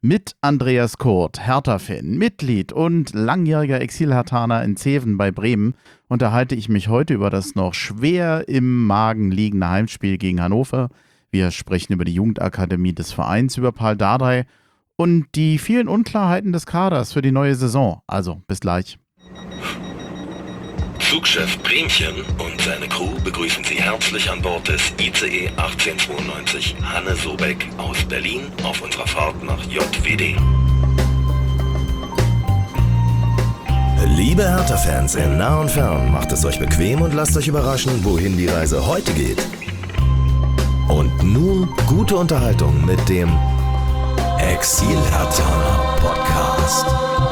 Mit Andreas Kurt, Hertha-Fan, Mitglied und langjähriger Exil-Herthaner in Zeven bei Bremen, unterhalte ich mich heute über das noch schwer im Magen liegende Heimspiel gegen Hannover. Wir sprechen über die Jugendakademie des Vereins, über Paul Dardai und die vielen Unklarheiten des Kaders für die neue Saison. Also, bis gleich. Zugchef Bremchen und seine Crew begrüßen Sie herzlich an Bord des ICE 1892 Hanne Sobeck aus Berlin auf unserer Fahrt nach JWD. Liebe Hertha-Fans in nah und fern, macht es euch bequem und lasst euch überraschen, wohin die Reise heute geht. Und nun gute Unterhaltung mit dem Exil-Herthaner Podcast.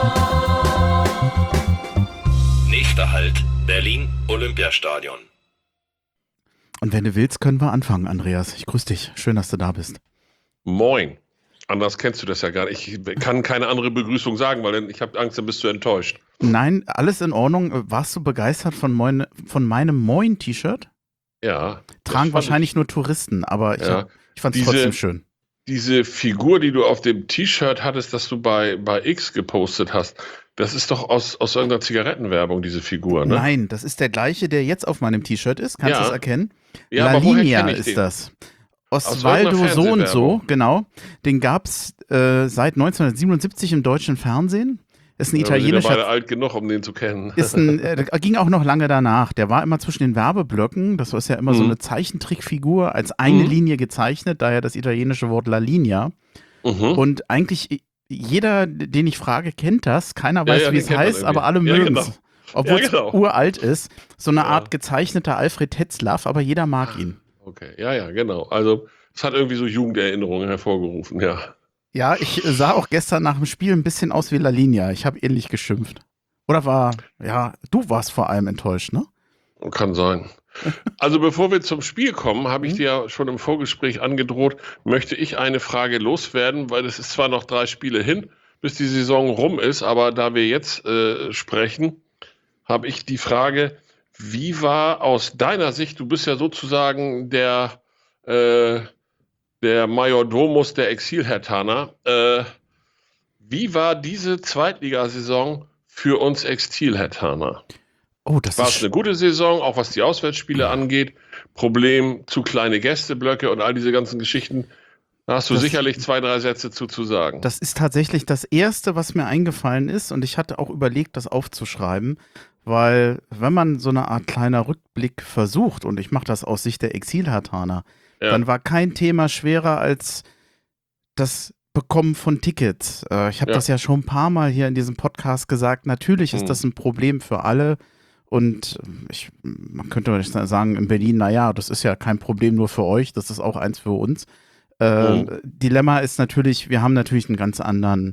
Nächster Halt, Berlin Olympiastadion. Und wenn du willst, können wir anfangen, Andreas. Ich grüße dich. Schön, dass du da bist. Moin. Anders kennst du das ja gar nicht. Ich kann keine andere Begrüßung sagen, weil ich habe Angst, dann bist du enttäuscht. Nein, alles in Ordnung. Warst du begeistert von meinem Moin-T-Shirt? Ja. Tragen wahrscheinlich nur Touristen, aber ich fand es trotzdem schön. Diese Figur, die du auf dem T-Shirt hattest, das du bei X gepostet hast, das ist doch aus irgendeiner Zigarettenwerbung, diese Figur, ne? Nein, das ist der gleiche, der jetzt auf meinem T-Shirt ist. Kannst du es erkennen? Ja, La aber woher Linea kenn ich ist den? das. Aus Osvaldo irgendeiner so und so, Fernsehwerbung. genau. Den gab es seit 1977 im deutschen Fernsehen. Ist ein Wir sind ja italienischer. beide alt genug, um den zu kennen. Ging auch noch lange danach. Der war immer zwischen den Werbeblöcken. Das ist ja immer so eine Zeichentrickfigur als eine Linie gezeichnet, daher das italienische Wort La Linea. Und eigentlich jeder, den ich frage, kennt das. Keiner weiß, wie es heißt, aber alle mögen es. Genau. Obwohl es genau. uralt ist. So eine Art gezeichneter Alfred Tetzlaff, aber jeder mag ihn. Okay, ja, genau. Also, es hat irgendwie so Jugenderinnerungen hervorgerufen, ja. Ja, ich sah auch gestern nach dem Spiel ein bisschen aus wie La Linea. Ich habe ähnlich geschimpft. Oder du warst vor allem enttäuscht, ne? Kann sein. Also bevor wir zum Spiel kommen, habe ich dir ja schon im Vorgespräch angedroht, möchte ich eine Frage loswerden, weil es ist zwar noch 3 Spiele hin, bis die Saison rum ist, aber da wir jetzt sprechen, habe ich die Frage, wie war aus deiner Sicht, du bist ja sozusagen der Majordomus der Exil-Herthaner, wie war diese Zweitligasaison für uns Exil-Herthaner? Oh, das War ist es eine gute Saison, auch was die Auswärtsspiele angeht? Problem, zu kleine Gästeblöcke und all diese ganzen Geschichten. Da hast du sicherlich 2, 3 Sätze zu sagen. Das ist tatsächlich das Erste, was mir eingefallen ist. Und ich hatte auch überlegt, das aufzuschreiben. Weil, wenn man so eine Art kleiner Rückblick versucht, und ich mache das aus Sicht der Exil-Herthaner, dann war kein Thema schwerer als das Bekommen von Tickets. Ich habe das ja schon ein paar Mal hier in diesem Podcast gesagt. Natürlich ist das ein Problem für alle. Und man könnte sagen, in Berlin, naja, das ist ja kein Problem nur für euch, das ist auch eins für uns. Dilemma ist natürlich, wir haben natürlich eine ganz andere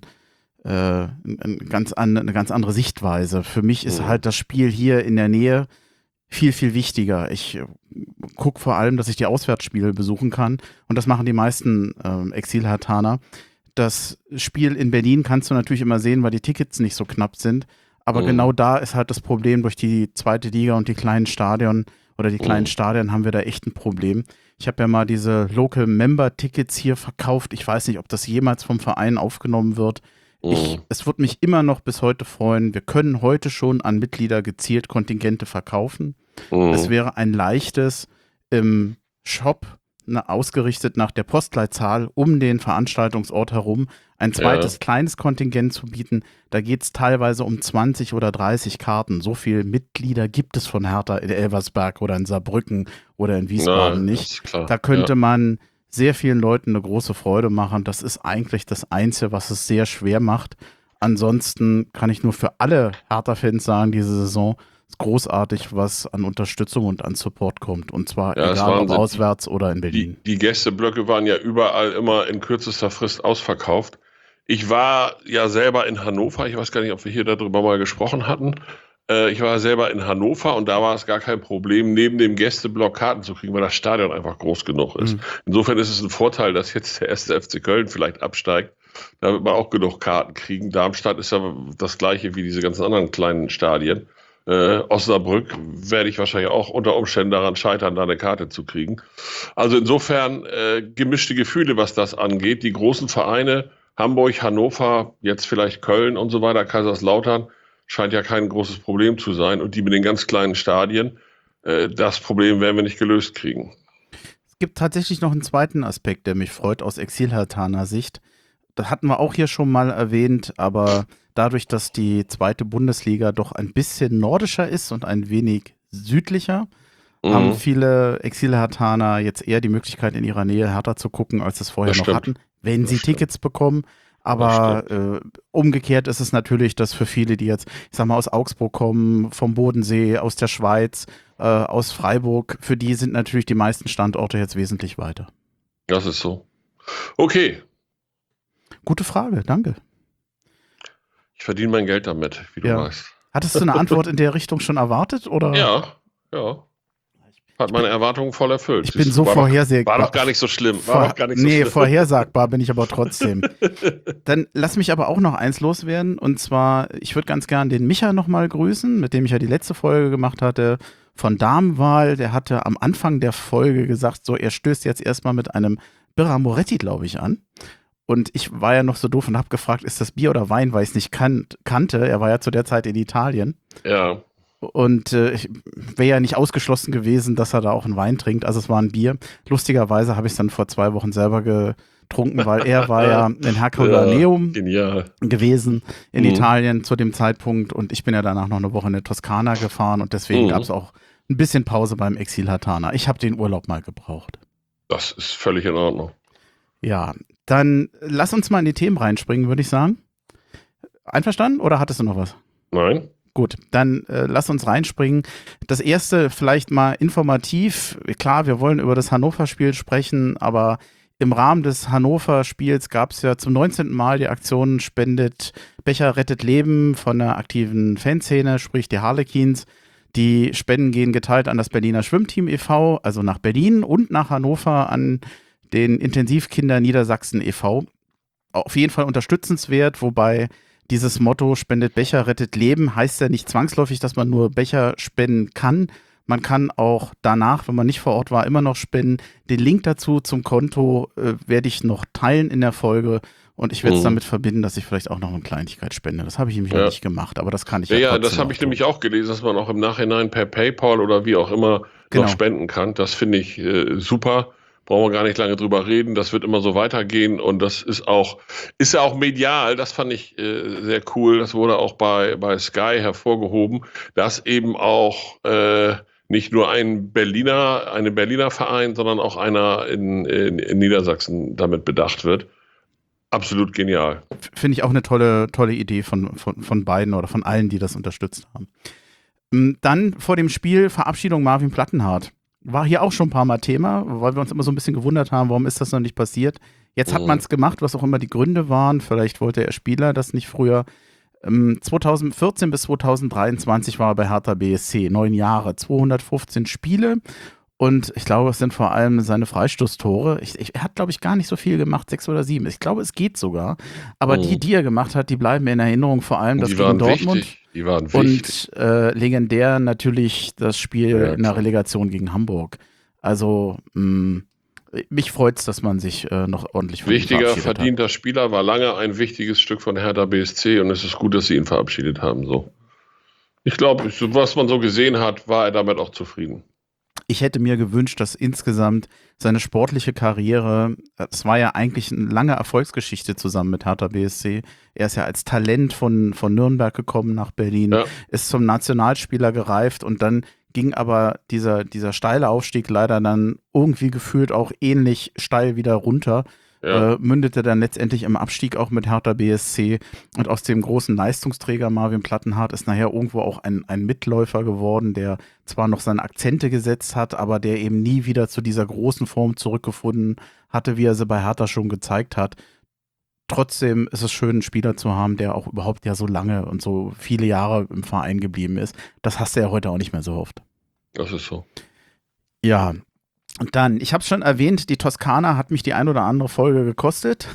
Sichtweise. Für mich ist halt das Spiel hier in der Nähe viel, viel wichtiger. Ich gucke vor allem, dass ich die Auswärtsspiele besuchen kann. Und das machen die meisten Exil-Herthaner. Das Spiel in Berlin kannst du natürlich immer sehen, weil die Tickets nicht so knapp sind. Aber genau da ist halt das Problem, durch die zweite Liga und die kleinen Stadien haben wir da echt ein Problem. Ich habe ja mal diese Local-Member-Tickets hier verkauft. Ich weiß nicht, ob das jemals vom Verein aufgenommen wird. Es würde mich immer noch bis heute freuen. Wir können heute schon an Mitglieder gezielt Kontingente verkaufen. Es wäre ein leichtes im Shop, ausgerichtet nach der Postleitzahl um den Veranstaltungsort herum, ein zweites kleines Kontingent zu bieten. Da geht es teilweise um 20 oder 30 Karten. So viele Mitglieder gibt es von Hertha in Elversberg oder in Saarbrücken oder in Wiesbaden nicht. Da könnte man sehr vielen Leuten eine große Freude machen. Das ist eigentlich das Einzige, was es sehr schwer macht. Ansonsten kann ich nur für alle Hertha-Fans sagen, diese Saison ist großartig, was an Unterstützung und an Support kommt. Und zwar egal ob auswärts oder in Berlin. Die Gästeblöcke waren ja überall immer in kürzester Frist ausverkauft. Ich war ja selber in Hannover. Ich weiß gar nicht, ob wir hier darüber mal gesprochen hatten. Ich war selber in Hannover und da war es gar kein Problem, neben dem Gästeblock Karten zu kriegen, weil das Stadion einfach groß genug ist. Insofern ist es ein Vorteil, dass jetzt der 1. FC Köln vielleicht absteigt. Da wird man auch genug Karten kriegen. Darmstadt ist ja das gleiche wie diese ganzen anderen kleinen Stadien. Osnabrück werde ich wahrscheinlich auch unter Umständen daran scheitern, da eine Karte zu kriegen. Also insofern gemischte Gefühle, was das angeht. Die großen Vereine Hamburg, Hannover, jetzt vielleicht Köln und so weiter, Kaiserslautern, scheint ja kein großes Problem zu sein. Und die mit den ganz kleinen Stadien, das Problem werden wir nicht gelöst kriegen. Es gibt tatsächlich noch einen zweiten Aspekt, der mich freut aus Exil-Herthaner Sicht. Das hatten wir auch hier schon mal erwähnt, aber dadurch, dass die zweite Bundesliga doch ein bisschen nordischer ist und ein wenig südlicher, haben viele Exil-Herthaner jetzt eher die Möglichkeit, in ihrer Nähe Hertha zu gucken, als es vorher noch hatten, wenn sie Tickets bekommen. Aber umgekehrt ist es natürlich, dass für viele, die jetzt, ich sag mal, aus Augsburg kommen, vom Bodensee, aus der Schweiz, aus Freiburg, für die sind natürlich die meisten Standorte jetzt wesentlich weiter. Das ist so. Okay. Gute Frage, danke. Ich verdiene mein Geld damit, wie du weißt. Hattest du eine Antwort in der Richtung schon erwartet? Oder? Ja. Hat meine Erwartungen voll erfüllt. Ich bin so vorhersehbar. War doch gar nicht so schlimm. Vorhersagbar bin ich aber trotzdem. Dann lass mich aber auch noch eins loswerden. Und zwar, ich würde ganz gern den Micha nochmal grüßen, mit dem ich ja die letzte Folge gemacht hatte, von Damenwahl. Der hatte am Anfang der Folge gesagt, so, er stößt jetzt erstmal mit einem Birra Moretti, glaube ich, an. Und ich war ja noch so doof und habe gefragt, ist das Bier oder Wein, weil ich es nicht kannte. Er war ja zu der Zeit in Italien. Ja. Und wäre ja nicht ausgeschlossen gewesen, dass er da auch einen Wein trinkt. Also es war ein Bier. Lustigerweise habe ich es dann vor 2 Wochen selber getrunken, weil er war ja in Herculaneum gewesen in Italien zu dem Zeitpunkt. Und ich bin ja danach noch eine Woche in der Toskana gefahren. Und deswegen gab es auch ein bisschen Pause beim Exil-Herthaner. Ich habe den Urlaub mal gebraucht. Das ist völlig in Ordnung. Ja, dann lass uns mal in die Themen reinspringen, würde ich sagen. Einverstanden oder hattest du noch was? Nein. Gut, dann lass uns reinspringen. Das erste vielleicht mal informativ. Klar, wir wollen über das Hannover-Spiel sprechen, aber im Rahmen des Hannover-Spiels gab es ja zum 19. Mal die Aktion Spendet Becher rettet Leben von der aktiven Fanszene, sprich die Harlequins. Die Spenden gehen geteilt an das Berliner Schwimmteam e.V., also nach Berlin und nach Hannover an den Intensivkinder Niedersachsen e.V. Auf jeden Fall unterstützenswert, wobei dieses Motto Spendet Becher, rettet Leben heißt ja nicht zwangsläufig, dass man nur Becher spenden kann. Man kann auch danach, wenn man nicht vor Ort war, immer noch spenden. Den Link dazu zum Konto werde ich noch teilen in der Folge und ich werde es damit verbinden, dass ich vielleicht auch noch eine Kleinigkeit spende. Das habe ich nämlich noch nicht gemacht, aber das kann ich ja das habe ich nämlich auch gelesen, dass man auch im Nachhinein per PayPal oder wie auch immer noch spenden kann. Das finde ich super. Brauchen wir gar nicht lange drüber reden, das wird immer so weitergehen und das ist ja auch medial, das fand ich sehr cool, das wurde auch bei Sky hervorgehoben, dass eben auch nicht nur ein Berliner Verein, sondern auch einer in Niedersachsen damit bedacht wird. Absolut genial. Finde ich auch eine tolle Idee von beiden oder von allen, die das unterstützt haben. Dann vor dem Spiel Verabschiedung Marvin Plattenhardt. War hier auch schon ein paar Mal Thema, weil wir uns immer so ein bisschen gewundert haben, warum ist das noch nicht passiert. Jetzt hat man es gemacht, was auch immer die Gründe waren. Vielleicht wollte der Spieler das nicht früher. 2014 bis 2023 war er bei Hertha BSC, 9 Jahre, 215 Spiele. Und ich glaube, es sind vor allem seine Freistoßtore. Er hat, glaube ich, gar nicht so viel gemacht, 6 oder 7. Ich glaube, es geht sogar. Aber die er gemacht hat, die bleiben mir in Erinnerung. Vor allem das gegen Dortmund. Die waren wichtig. Und legendär natürlich das Spiel in der Relegation gegen Hamburg. Also mich freut es, dass man sich noch ordentlich von ihm Wichtiger, verdienter Spieler, war lange ein wichtiges Stück von Hertha BSC und es ist gut, dass sie ihn verabschiedet haben. So. Ich glaube, was man so gesehen hat, war er damit auch zufrieden. Ich hätte mir gewünscht, dass insgesamt seine sportliche Karriere, es war ja eigentlich eine lange Erfolgsgeschichte zusammen mit Hertha BSC. Er ist ja als Talent von Nürnberg gekommen nach Berlin, ist zum Nationalspieler gereift und dann ging aber dieser steile Aufstieg leider dann irgendwie gefühlt auch ähnlich steil wieder runter. Mündete dann letztendlich im Abstieg auch mit Hertha BSC und aus dem großen Leistungsträger Marvin Plattenhardt ist nachher irgendwo auch ein Mitläufer geworden, der zwar noch seine Akzente gesetzt hat, aber der eben nie wieder zu dieser großen Form zurückgefunden hatte, wie er sie bei Hertha schon gezeigt hat. Trotzdem ist es schön, einen Spieler zu haben, der auch überhaupt ja so lange und so viele Jahre im Verein geblieben ist. Das hast du ja heute auch nicht mehr so oft. Das ist so. Ja, und dann, ich habe es schon erwähnt, die Toskana hat mich die ein oder andere Folge gekostet.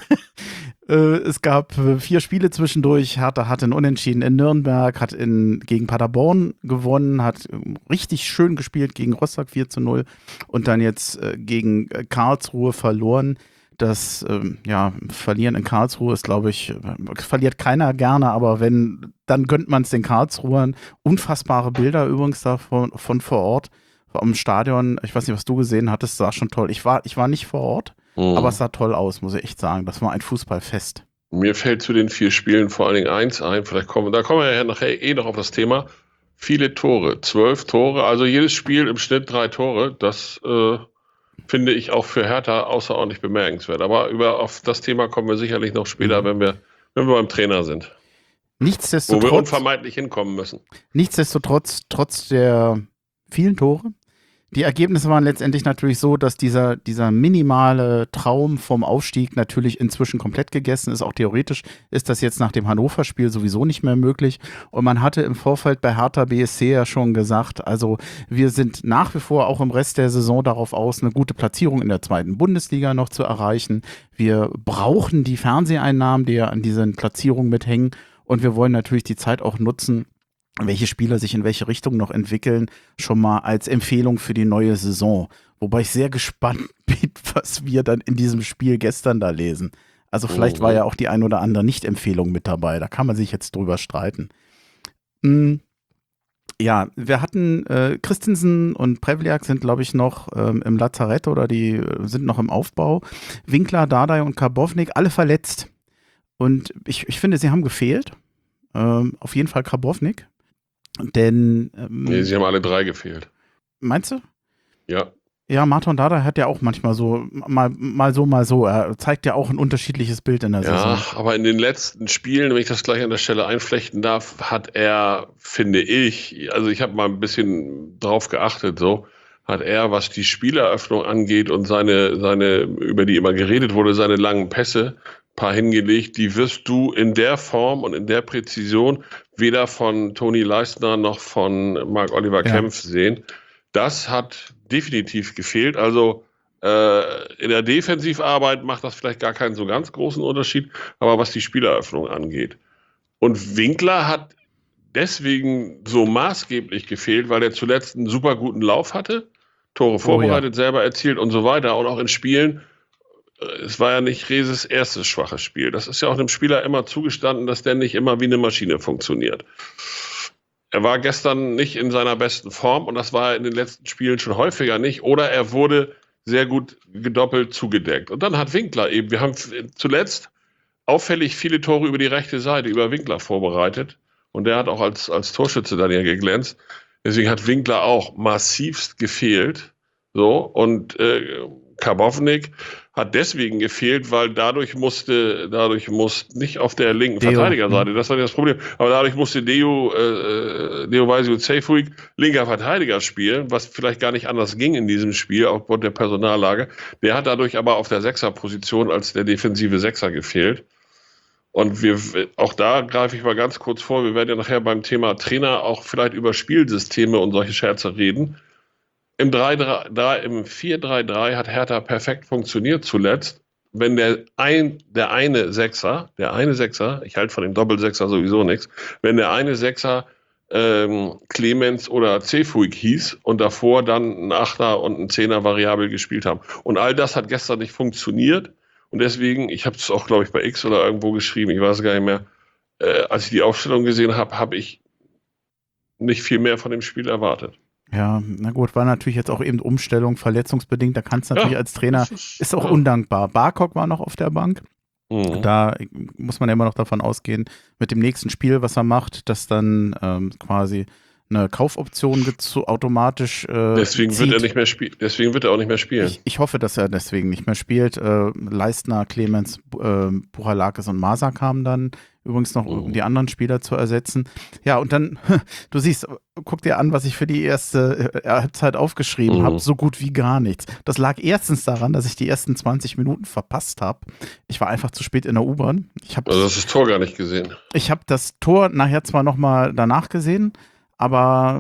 Es gab 4 Spiele zwischendurch. Hertha hatte ein Unentschieden in Nürnberg, hat gegen Paderborn gewonnen, hat richtig schön gespielt gegen Rostock 4:0 und dann jetzt gegen Karlsruhe verloren. das Verlieren in Karlsruhe ist, glaube ich, verliert keiner gerne, aber wenn, dann gönnt man es den Karlsruhern. Unfassbare Bilder übrigens da von vor Ort, am Stadion. Ich weiß nicht, was du gesehen hattest, sah schon toll. Ich war nicht vor Ort, aber es sah toll aus, muss ich echt sagen. Das war ein Fußballfest. Mir fällt zu den 4 Spielen vor allen Dingen eins ein, da kommen wir ja nachher noch auf das Thema. Viele Tore, 12 Tore, also jedes Spiel im Schnitt 3 Tore, das finde ich auch für Hertha außerordentlich bemerkenswert. Aber auf das Thema kommen wir sicherlich noch später, wenn wir beim Trainer sind. Nichtsdestotrotz, wo wir unvermeidlich hinkommen müssen. Nichtsdestotrotz, trotz der vielen Tore, die Ergebnisse waren letztendlich natürlich so, dass dieser minimale Traum vom Aufstieg natürlich inzwischen komplett gegessen ist. Auch theoretisch ist das jetzt nach dem Hannover-Spiel sowieso nicht mehr möglich. Und man hatte im Vorfeld bei Hertha BSC ja schon gesagt, also wir sind nach wie vor auch im Rest der Saison darauf aus, eine gute Platzierung in der 2. Bundesliga noch zu erreichen. Wir brauchen die Fernseheinnahmen, die ja an diesen Platzierungen mithängen. Und wir wollen natürlich die Zeit auch nutzen, welche Spieler sich in welche Richtung noch entwickeln, schon mal als Empfehlung für die neue Saison. Wobei ich sehr gespannt bin, was wir dann in diesem Spiel gestern da lesen. Also vielleicht war ja auch die ein oder andere Nicht-Empfehlung mit dabei. Da kann man sich jetzt drüber streiten. Ja, wir hatten Christensen und Prevliak sind, glaube ich, noch im Lazarett oder die sind noch im Aufbau. Winkler, Dardai und Karbownik, alle verletzt. Und ich finde, sie haben gefehlt. Auf jeden Fall Karbownik. Denn nee, sie haben alle 3 gefehlt. Meinst du? Ja. Ja, Martin Dardai hat ja auch manchmal so, mal so. Er zeigt ja auch ein unterschiedliches Bild in der Saison. Ja, aber in den letzten Spielen, wenn ich das gleich an der Stelle einflechten darf, hat er, finde ich, also ich habe mal ein bisschen drauf geachtet, so, hat er, was die Spieleröffnung angeht und seine, über die immer geredet wurde, seine langen Pässe, paar hingelegt, die wirst du in der Form und in der Präzision weder von Toni Leistner noch von Marc-Oliver Kempf sehen. Das hat definitiv gefehlt. Also in der Defensivarbeit macht das vielleicht gar keinen so ganz großen Unterschied, aber was die Spieleröffnung angeht. Und Winkler hat deswegen so maßgeblich gefehlt, weil er zuletzt einen super guten Lauf hatte, Tore vorbereitet, selber erzielt und so weiter. Und auch in Spielen, es war ja nicht Reses erstes schwaches Spiel. Das ist ja auch einem Spieler immer zugestanden, dass der nicht immer wie eine Maschine funktioniert. Er war gestern nicht in seiner besten Form und das war in den letzten Spielen schon häufiger nicht. Oder er wurde sehr gut gedoppelt zugedeckt. Und dann hat Winkler eben, wir haben zuletzt auffällig viele Tore über die rechte Seite, über Winkler vorbereitet. Und der hat auch als Torschütze dann ja geglänzt. Deswegen hat Winkler auch massivst gefehlt. So, und Karbownik hat deswegen gefehlt, weil dadurch musste nicht auf der linken Verteidigerseite, das war das Problem, aber dadurch musste Deo Weisio Seyfuig linker Verteidiger spielen, was vielleicht gar nicht anders ging in diesem Spiel, aufgrund der Personallage. Der hat dadurch aber auf der Sechserposition als der defensive Sechser gefehlt. Und auch da greife ich mal ganz kurz vor, wir werden ja nachher beim Thema Trainer auch vielleicht über Spielsysteme und solche Scherze reden. Im 4-3-3 hat Hertha perfekt funktioniert zuletzt, wenn der eine Sechser, ich halte von dem Doppelsechser sowieso nichts, wenn der eine Sechser Clemens oder Seyfuig hieß und davor dann ein Achter und ein Zehner variabel gespielt haben. Und all das hat gestern nicht funktioniert und deswegen, ich habe es auch, glaube ich, bei X oder irgendwo geschrieben, ich weiß gar nicht mehr, als ich die Aufstellung gesehen habe, habe ich nicht viel mehr von dem Spiel erwartet. Ja, na gut, war natürlich jetzt auch eben Umstellung, verletzungsbedingt, da kannst du natürlich als Trainer, ist auch undankbar. Barkok war noch auf der Bank, da muss man ja immer noch davon ausgehen, mit dem nächsten Spiel, was er macht, dass dann quasi eine Kaufoption automatisch deswegen zieht. Wird er nicht mehr spielen. Deswegen wird er auch nicht mehr spielen. Ich hoffe, dass er deswegen nicht mehr spielt. Leistner, Clemens, Buchalakis und Masa kamen dann übrigens noch, um die anderen Spieler zu ersetzen. Ja, und dann, du siehst, guck dir an, was ich für die erste Halbzeit aufgeschrieben habe. So gut wie gar nichts. Das lag erstens daran, dass ich die ersten 20 Minuten verpasst habe. Ich war einfach zu spät in der U-Bahn. Also hast du das Tor gar nicht gesehen? Ich habe das Tor nachher zwar nochmal danach gesehen, aber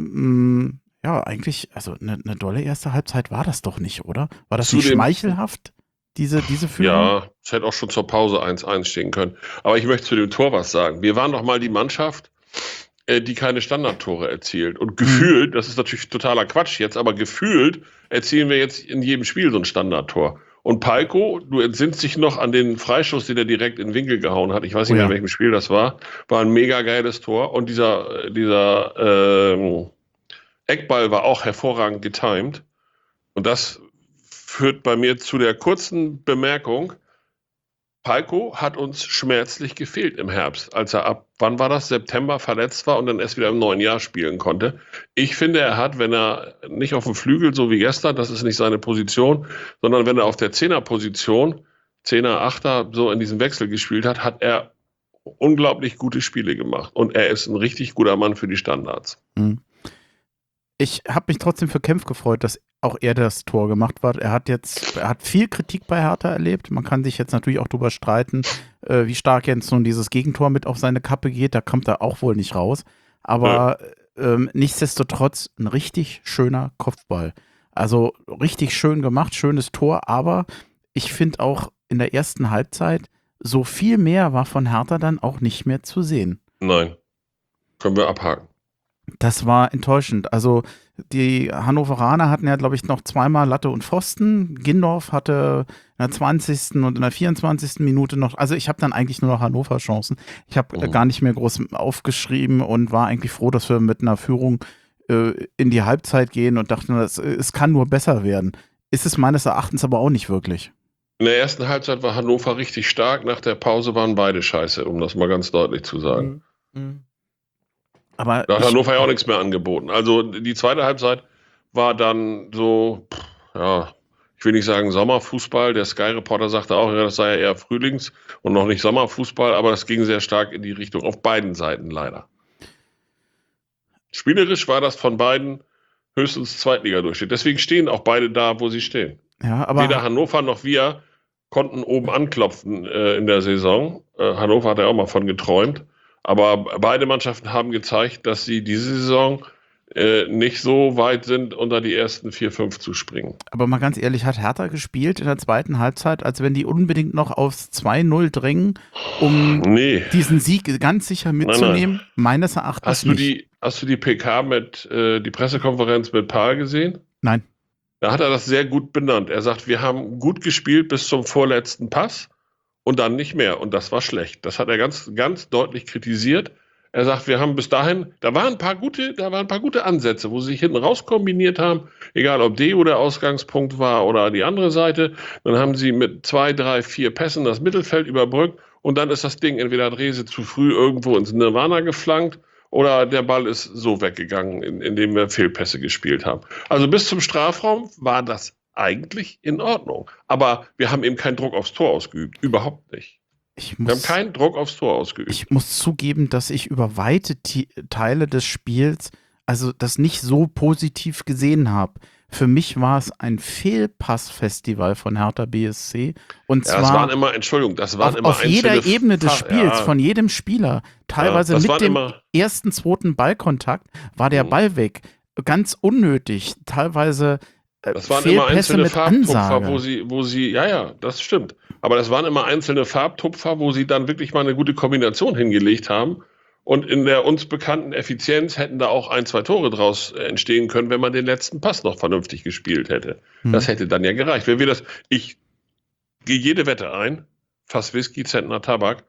ja, eigentlich, also eine dolle erste Halbzeit war das doch nicht, oder? War das nicht schmeichelhaft, diese Führung? Ja, es hätte auch schon zur Pause 1-1 stehen können. Aber ich möchte zu dem Tor was sagen. Wir waren doch mal die Mannschaft, die keine Standardtore erzielt. Und gefühlt, das ist natürlich totaler Quatsch jetzt, aber gefühlt erzielen wir jetzt in jedem Spiel so ein Standardtor. Und Palko, du entsinnst dich noch an den Freischuss, den er direkt in den Winkel gehauen hat. Ich weiß nicht mehr, in welchem Spiel das war. War ein mega geiles Tor. Und dieser Eckball war auch hervorragend getimed. Und das führt bei mir zu der kurzen Bemerkung, Palko hat uns schmerzlich gefehlt im Herbst, als er ab, wann war das, September verletzt war und dann erst wieder im neuen Jahr spielen konnte. Ich finde, er hat, wenn er nicht auf dem Flügel, so wie gestern, das ist nicht seine Position, sondern wenn er auf der Zehnerposition, Zehner, Achter, so in diesem Wechsel gespielt hat, hat er unglaublich gute Spiele gemacht. Und er ist ein richtig guter Mann für die Standards. Ich habe mich trotzdem für Kempf gefreut, dass auch er das Tor gemacht hat. Er hat viel Kritik bei Hertha erlebt. Man kann sich jetzt natürlich auch drüber streiten, wie stark jetzt nun dieses Gegentor mit auf seine Kappe geht. Da kommt er auch wohl nicht raus. Aber nichtsdestotrotz ein richtig schöner Kopfball. Also richtig schön gemacht, schönes Tor. Aber ich finde auch in der ersten Halbzeit, so viel mehr war von Hertha dann auch nicht mehr zu sehen. Nein, können wir abhaken. Das war enttäuschend. Also die Hannoveraner hatten ja, glaube ich, noch zweimal Latte und Pfosten. Gindorf hatte in der 20. und in der 24. Minute noch, also ich habe dann eigentlich nur noch Hannover-Chancen. Ich habe gar nicht mehr groß aufgeschrieben und war eigentlich froh, dass wir mit einer Führung in die Halbzeit gehen und dachten, es kann nur besser werden. Ist es meines Erachtens aber auch nicht wirklich. In der ersten Halbzeit war Hannover richtig stark, nach der Pause waren beide scheiße, um das mal ganz deutlich zu sagen. Aber da hat Hannover ja auch nichts mehr angeboten. Also die zweite Halbzeit war dann so, ich will nicht sagen Sommerfußball. Der Sky-Reporter sagte auch, das sei ja eher Frühlings- und noch nicht Sommerfußball, aber das ging sehr stark in die Richtung, auf beiden Seiten leider. Spielerisch war das von beiden höchstens Zweitliga-Durchschnitt. Deswegen stehen auch beide da, wo sie stehen. Ja, aber weder Hannover noch wir konnten oben anklopfen in der Saison. Hannover hat ja auch mal von geträumt. Aber beide Mannschaften haben gezeigt, dass sie diese Saison nicht so weit sind, unter die ersten 4, 5 zu springen. Aber mal ganz ehrlich, hat Hertha gespielt in der zweiten Halbzeit, als wenn die unbedingt noch aufs 2-0 drängen, um diesen Sieg ganz sicher mitzunehmen? Nein. Meines Erachtens nicht. Hast du die PK die Pressekonferenz mit Pahl gesehen? Nein. Da hat er das sehr gut benannt. Er sagt, wir haben gut gespielt bis zum vorletzten Pass. Und dann nicht mehr. Und das war schlecht. Das hat er ganz, ganz deutlich kritisiert. Er sagt, wir haben bis dahin, da waren ein paar gute Ansätze, wo sie sich hinten raus kombiniert haben, egal ob Deo der Ausgangspunkt war oder die andere Seite. Dann haben sie mit 2, 3, 4 Pässen das Mittelfeld überbrückt und dann ist das Ding entweder Drese zu früh irgendwo ins Nirvana geflankt oder der Ball ist so weggegangen, indem wir Fehlpässe gespielt haben. Also bis zum Strafraum war das eigentlich in Ordnung. Aber wir haben eben keinen Druck aufs Tor ausgeübt. Überhaupt nicht. Wir haben keinen Druck aufs Tor ausgeübt. Ich muss zugeben, dass ich über weite Teile des Spiels also das nicht so positiv gesehen habe. Für mich war es ein Fehlpassfestival von Hertha BSC. Und zwar das waren immer auf jeder Ebene des Spiels, von jedem Spieler. Teilweise mit dem ersten, zweiten Ballkontakt war der Ball weg. Ganz unnötig. Teilweise das waren immer einzelne Farbtupfer, wo sie, das stimmt. Aber das waren immer einzelne Farbtupfer, wo sie dann wirklich mal eine gute Kombination hingelegt haben. Und in der uns bekannten Effizienz hätten da auch 1, 2 Tore draus entstehen können, wenn man den letzten Pass noch vernünftig gespielt hätte. Das hätte dann ja gereicht. Ich gehe jede Wette ein, Fass Whisky, Zentner Tabak,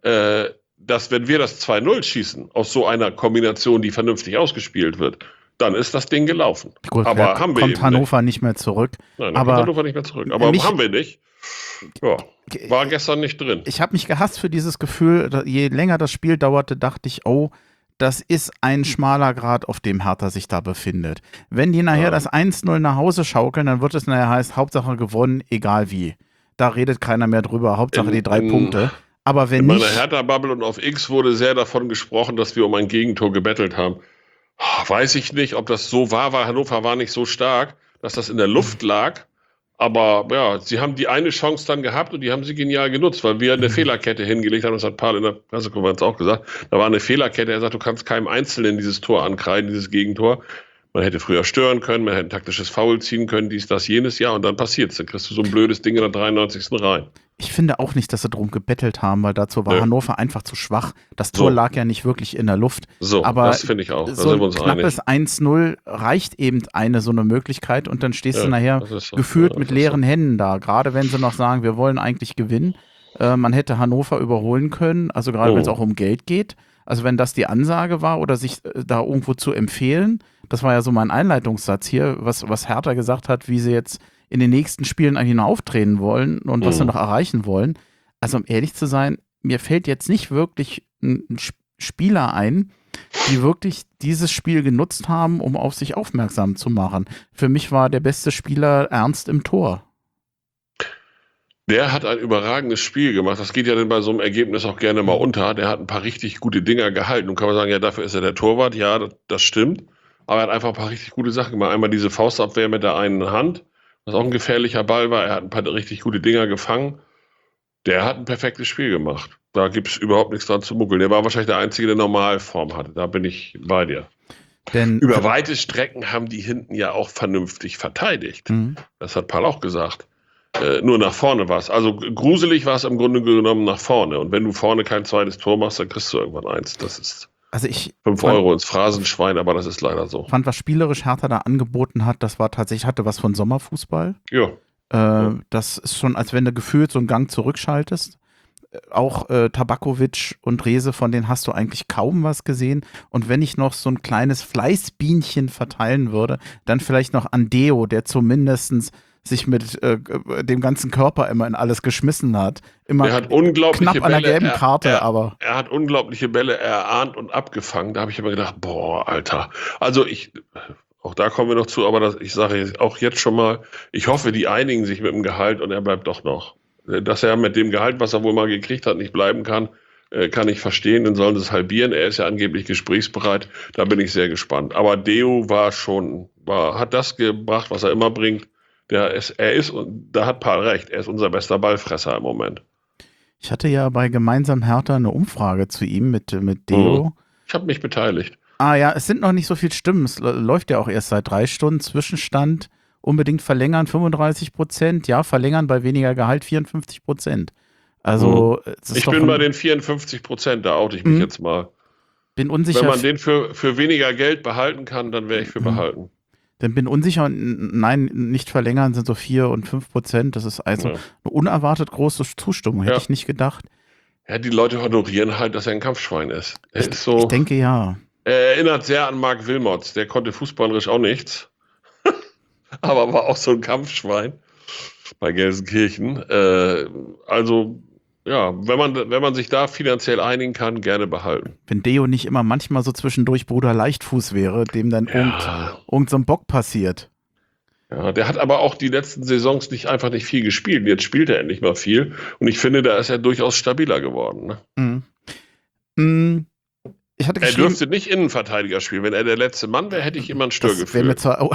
dass wenn wir das 2-0 schießen, aus so einer Kombination, die vernünftig ausgespielt wird, dann ist das Ding gelaufen. Gut, aber kommt Hannover nicht mehr zurück. Nein, kommt Hannover nicht mehr zurück. Aber haben wir nicht. Ja, war gestern nicht drin. Ich habe mich gehasst für dieses Gefühl, je länger das Spiel dauerte, dachte ich, das ist ein schmaler Grat, auf dem Hertha sich da befindet. Wenn die nachher das 1-0 nach Hause schaukeln, dann wird es nachher heißt, Hauptsache gewonnen, egal wie. Da redet keiner mehr drüber, Hauptsache die 3 Punkte. Aber wenn nicht... In meiner Hertha-Bubble und auf X wurde sehr davon gesprochen, dass wir um ein Gegentor gebettelt haben. Weiß ich nicht, ob das so war, weil Hannover war nicht so stark, dass das in der Luft lag. Aber ja, sie haben die eine Chance dann gehabt und die haben sie genial genutzt, weil wir eine Fehlerkette hingelegt haben. Das hat Pahl in der Pressekonferenz auch gesagt. Da war eine Fehlerkette. Er sagt, du kannst keinem Einzelnen dieses Tor ankreiden, dieses Gegentor. Man hätte früher stören können, man hätte ein taktisches Foul ziehen können, dies, das, jenes Jahr und dann passiert's. Dann kriegst du so ein blödes Ding in der 93. rein. Ich finde auch nicht, dass sie drum gebettelt haben, weil dazu war Nö. Hannover einfach zu schwach. Das Tor So. lag ja nicht wirklich in der Luft. So, Aber das finde ich auch. Da so sind wir ein uns knappes einig. 1-0 reicht eben so eine Möglichkeit und dann stehst du Ja, nachher das ist so. gefühlt Ja, mit das ist leeren Händen da. Gerade wenn sie noch sagen, wir wollen eigentlich gewinnen. Man hätte Hannover überholen können, also gerade wenn es auch um Geld geht. Also wenn das die Ansage war oder sich da irgendwo zu empfehlen, das war ja so mein Einleitungssatz hier, was Hertha gesagt hat, wie sie jetzt in den nächsten Spielen eigentlich noch auftreten wollen und was sie noch erreichen wollen. Also um ehrlich zu sein, mir fällt jetzt nicht wirklich ein Spieler ein, die wirklich dieses Spiel genutzt haben, um auf sich aufmerksam zu machen. Für mich war der beste Spieler Ernst im Tor. Der hat ein überragendes Spiel gemacht. Das geht ja dann bei so einem Ergebnis auch gerne mal unter. Der hat ein paar richtig gute Dinger gehalten. Nun kann man sagen, ja, dafür ist er der Torwart. Ja, das stimmt. Aber er hat einfach ein paar richtig gute Sachen gemacht. Einmal diese Faustabwehr mit der einen Hand, was auch ein gefährlicher Ball war. Er hat ein paar richtig gute Dinger gefangen. Der hat ein perfektes Spiel gemacht. Da gibt es überhaupt nichts dran zu muckeln. Der war wahrscheinlich der Einzige, der Normalform hatte. Da bin ich bei dir. Denn Über weite Strecken haben die hinten ja auch vernünftig verteidigt. Das hat Paul auch gesagt. Nur nach vorne war es. Also gruselig war es im Grunde genommen nach vorne. Und wenn du vorne kein zweites Tor machst, dann kriegst du irgendwann eins. Das ist also ich 5 Euro ins Phrasenschwein, aber das ist leider so. fand, was spielerisch Hertha da angeboten hat, das war tatsächlich, hatte was von Sommerfußball. Ja. Das ist schon, als wenn du gefühlt so einen Gang zurückschaltest. Auch Tabakovic und Rehse, von denen hast du eigentlich kaum was gesehen. Und wenn ich noch so ein kleines Fleißbienchen verteilen würde, dann vielleicht noch Andeo, der zumindest sich mit dem ganzen Körper immer in alles geschmissen hat. Immer Er hat unglaubliche knapp an der Bälle, gelben Karte, aber er hat unglaubliche Bälle erahnt und abgefangen. Da habe ich immer gedacht, boah, Alter. Also auch da kommen wir noch zu, aber ich sage auch jetzt schon mal, ich hoffe, die einigen sich mit dem Gehalt und er bleibt doch noch. Dass er mit dem Gehalt, was er wohl mal gekriegt hat, nicht bleiben kann ich verstehen, dann sollen sie es halbieren. Er ist ja angeblich gesprächsbereit. Da bin ich sehr gespannt. Aber Deo hat das gebracht, was er immer bringt. Und da hat Paul recht, er ist unser bester Ballfresser im Moment. ich hatte ja bei Gemeinsam Hertha eine Umfrage zu ihm mit Deo. Ich habe mich beteiligt. Ah ja, es sind noch nicht so viele Stimmen. Es läuft ja auch erst seit 3 Stunden. Zwischenstand unbedingt verlängern 35%. Ja, verlängern bei weniger Gehalt 54%. Also ich bin bei den 54%, da oute ich mich jetzt mal. Bin unsicher. Wenn man den für weniger Geld behalten kann, dann wäre ich für behalten. Dann bin unsicher, nein, nicht verlängern sind so 4 und 5%. Das ist also eine unerwartet große Zustimmung, hätte ich nicht gedacht. Ja, die Leute honorieren halt, dass er ein Kampfschwein ist. Ich denke ja. Er erinnert sehr an Marc Wilmots, der konnte fußballerisch auch nichts, aber war auch so ein Kampfschwein bei Gelsenkirchen. Also, ja, wenn man sich da finanziell einigen kann, gerne behalten. Wenn Deo nicht immer manchmal so zwischendurch Bruder Leichtfuß wäre, dem dann irgend so ein Bock passiert. Ja, der hat aber auch die letzten Saisons einfach nicht viel gespielt. Jetzt spielt er endlich mal viel. Und ich finde, da ist er durchaus stabiler geworden. Ne? Ich hatte er dürfte nicht Innenverteidiger spielen. Wenn er der letzte Mann wäre, hätte ich immer ein Störgefühl.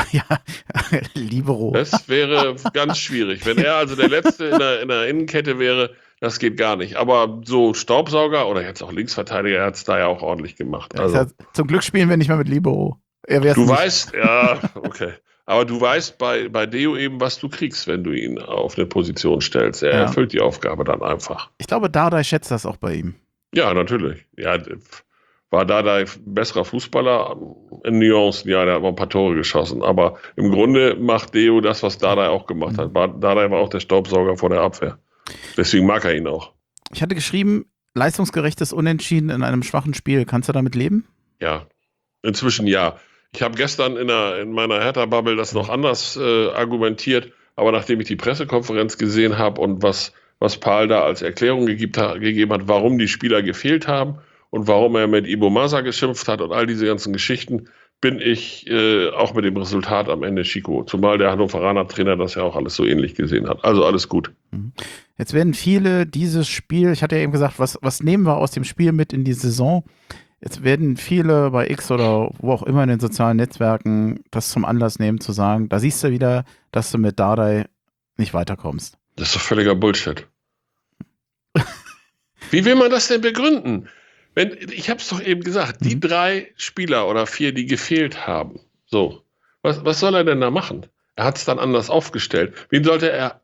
Libero. Das wäre ganz schwierig. Wenn er also der Letzte in der Innenkette wäre, das geht gar nicht. Aber so Staubsauger oder jetzt auch Linksverteidiger, er hat es da ja auch ordentlich gemacht. Also, zum Glück spielen wir nicht mehr mit Libero. Weißt, ja, okay. Aber du weißt bei Deo eben, was du kriegst, wenn du ihn auf eine Position stellst. Er erfüllt die Aufgabe dann einfach. Ich glaube, Dardai schätzt das auch bei ihm. Ja, natürlich. Ja, war Dardai besserer Fußballer? In Nuancen, ja, der hat mal ein paar Tore geschossen. Aber im Grunde macht Deo das, was Dardai auch gemacht hat. Dardai war auch der Staubsauger vor der Abwehr. Deswegen mag er ihn auch. Ich hatte geschrieben, leistungsgerechtes Unentschieden in einem schwachen Spiel. Kannst du damit leben? Ja, inzwischen ja. Ich habe gestern in meiner Hertha-Bubble das noch anders argumentiert, aber nachdem ich die Pressekonferenz gesehen habe und was Paul da als Erklärung gegeben hat, warum die Spieler gefehlt haben und warum er mit Ibo Masa geschimpft hat und all diese ganzen Geschichten, bin ich auch mit dem Resultat am Ende Chico. Zumal der Hannoveraner Trainer das ja auch alles so ähnlich gesehen hat. Also alles gut. Jetzt werden viele dieses Spiel, ich hatte ja eben gesagt, was nehmen wir aus dem Spiel mit in die Saison? Jetzt werden viele bei X oder wo auch immer in den sozialen Netzwerken das zum Anlass nehmen, zu sagen, da siehst du wieder, dass du mit Dardai nicht weiterkommst. Das ist doch völliger Bullshit. Wie will man das denn begründen? Ich habe es doch eben gesagt, die 3 Spieler oder 4, die gefehlt haben, so, Was soll er denn da machen? Er hat es dann anders aufgestellt. Wen sollte er,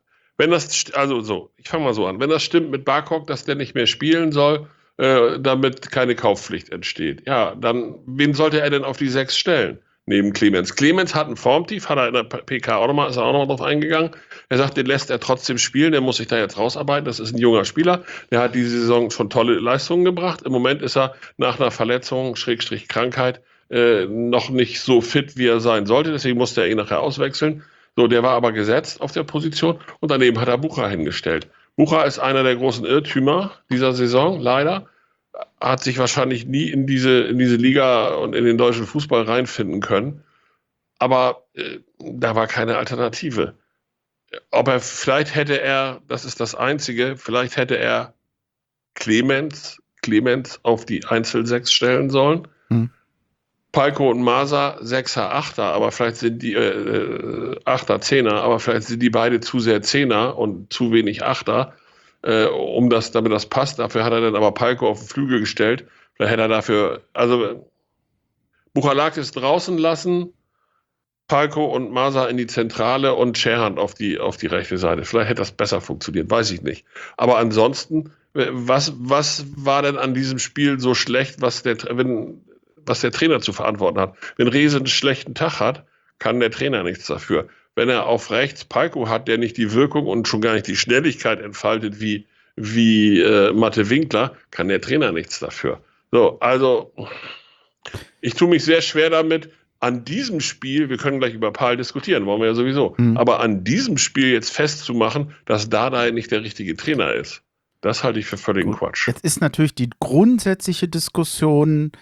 ich fange mal so an, wenn das stimmt mit Barkok, dass der nicht mehr spielen soll, damit keine Kaufpflicht entsteht, ja, dann wen sollte er denn auf die 6 stellen? Neben Clemens. Clemens hat ein Formtief, hat er in der PK auch nochmal, ist er auch nochmal drauf eingegangen. Er sagt, den lässt er trotzdem spielen, der muss sich da jetzt rausarbeiten. Das ist ein junger Spieler, der hat diese Saison schon tolle Leistungen gebracht. Im Moment ist er nach einer Verletzung, Schrägstrich Krankheit, noch nicht so fit, wie er sein sollte. Deswegen musste er ihn nachher auswechseln. So, der war aber gesetzt auf der Position und daneben hat er Bucher hingestellt. Bucher ist einer der großen Irrtümer dieser Saison, leider. Hat sich wahrscheinlich nie in diese Liga und in den deutschen Fußball reinfinden können. Aber da war keine Alternative. Vielleicht hätte er, das ist das Einzige, vielleicht hätte er Clemens auf die Einzel-6 stellen sollen. Palko und Masa 6er, 8er, aber vielleicht sind die 8er, 10er, aber vielleicht sind die beide zu sehr 10er und zu wenig 8er, damit das passt. Dafür hat er dann aber Palko auf den Flügel gestellt. Vielleicht hätte er dafür, also Buchalakis draußen lassen, Palko und Masa in die Zentrale und Scherhand auf die rechte Seite. Vielleicht hätte das besser funktioniert, weiß ich nicht. Aber ansonsten, was war denn an diesem Spiel so schlecht, was der Trainer zu verantworten hat? Wenn Rehse einen schlechten Tag hat, kann der Trainer nichts dafür. Wenn er auf rechts Palko hat, der nicht die Wirkung und schon gar nicht die Schnelligkeit entfaltet wie Matte Winkler, kann der Trainer nichts dafür. So, also ich tue mich sehr schwer damit, an diesem Spiel, wir können gleich über Pahl diskutieren, wollen wir ja sowieso, aber an diesem Spiel jetzt festzumachen, dass Dardai nicht der richtige Trainer ist, das halte ich für völligen Quatsch. Jetzt ist natürlich die grundsätzliche Diskussion,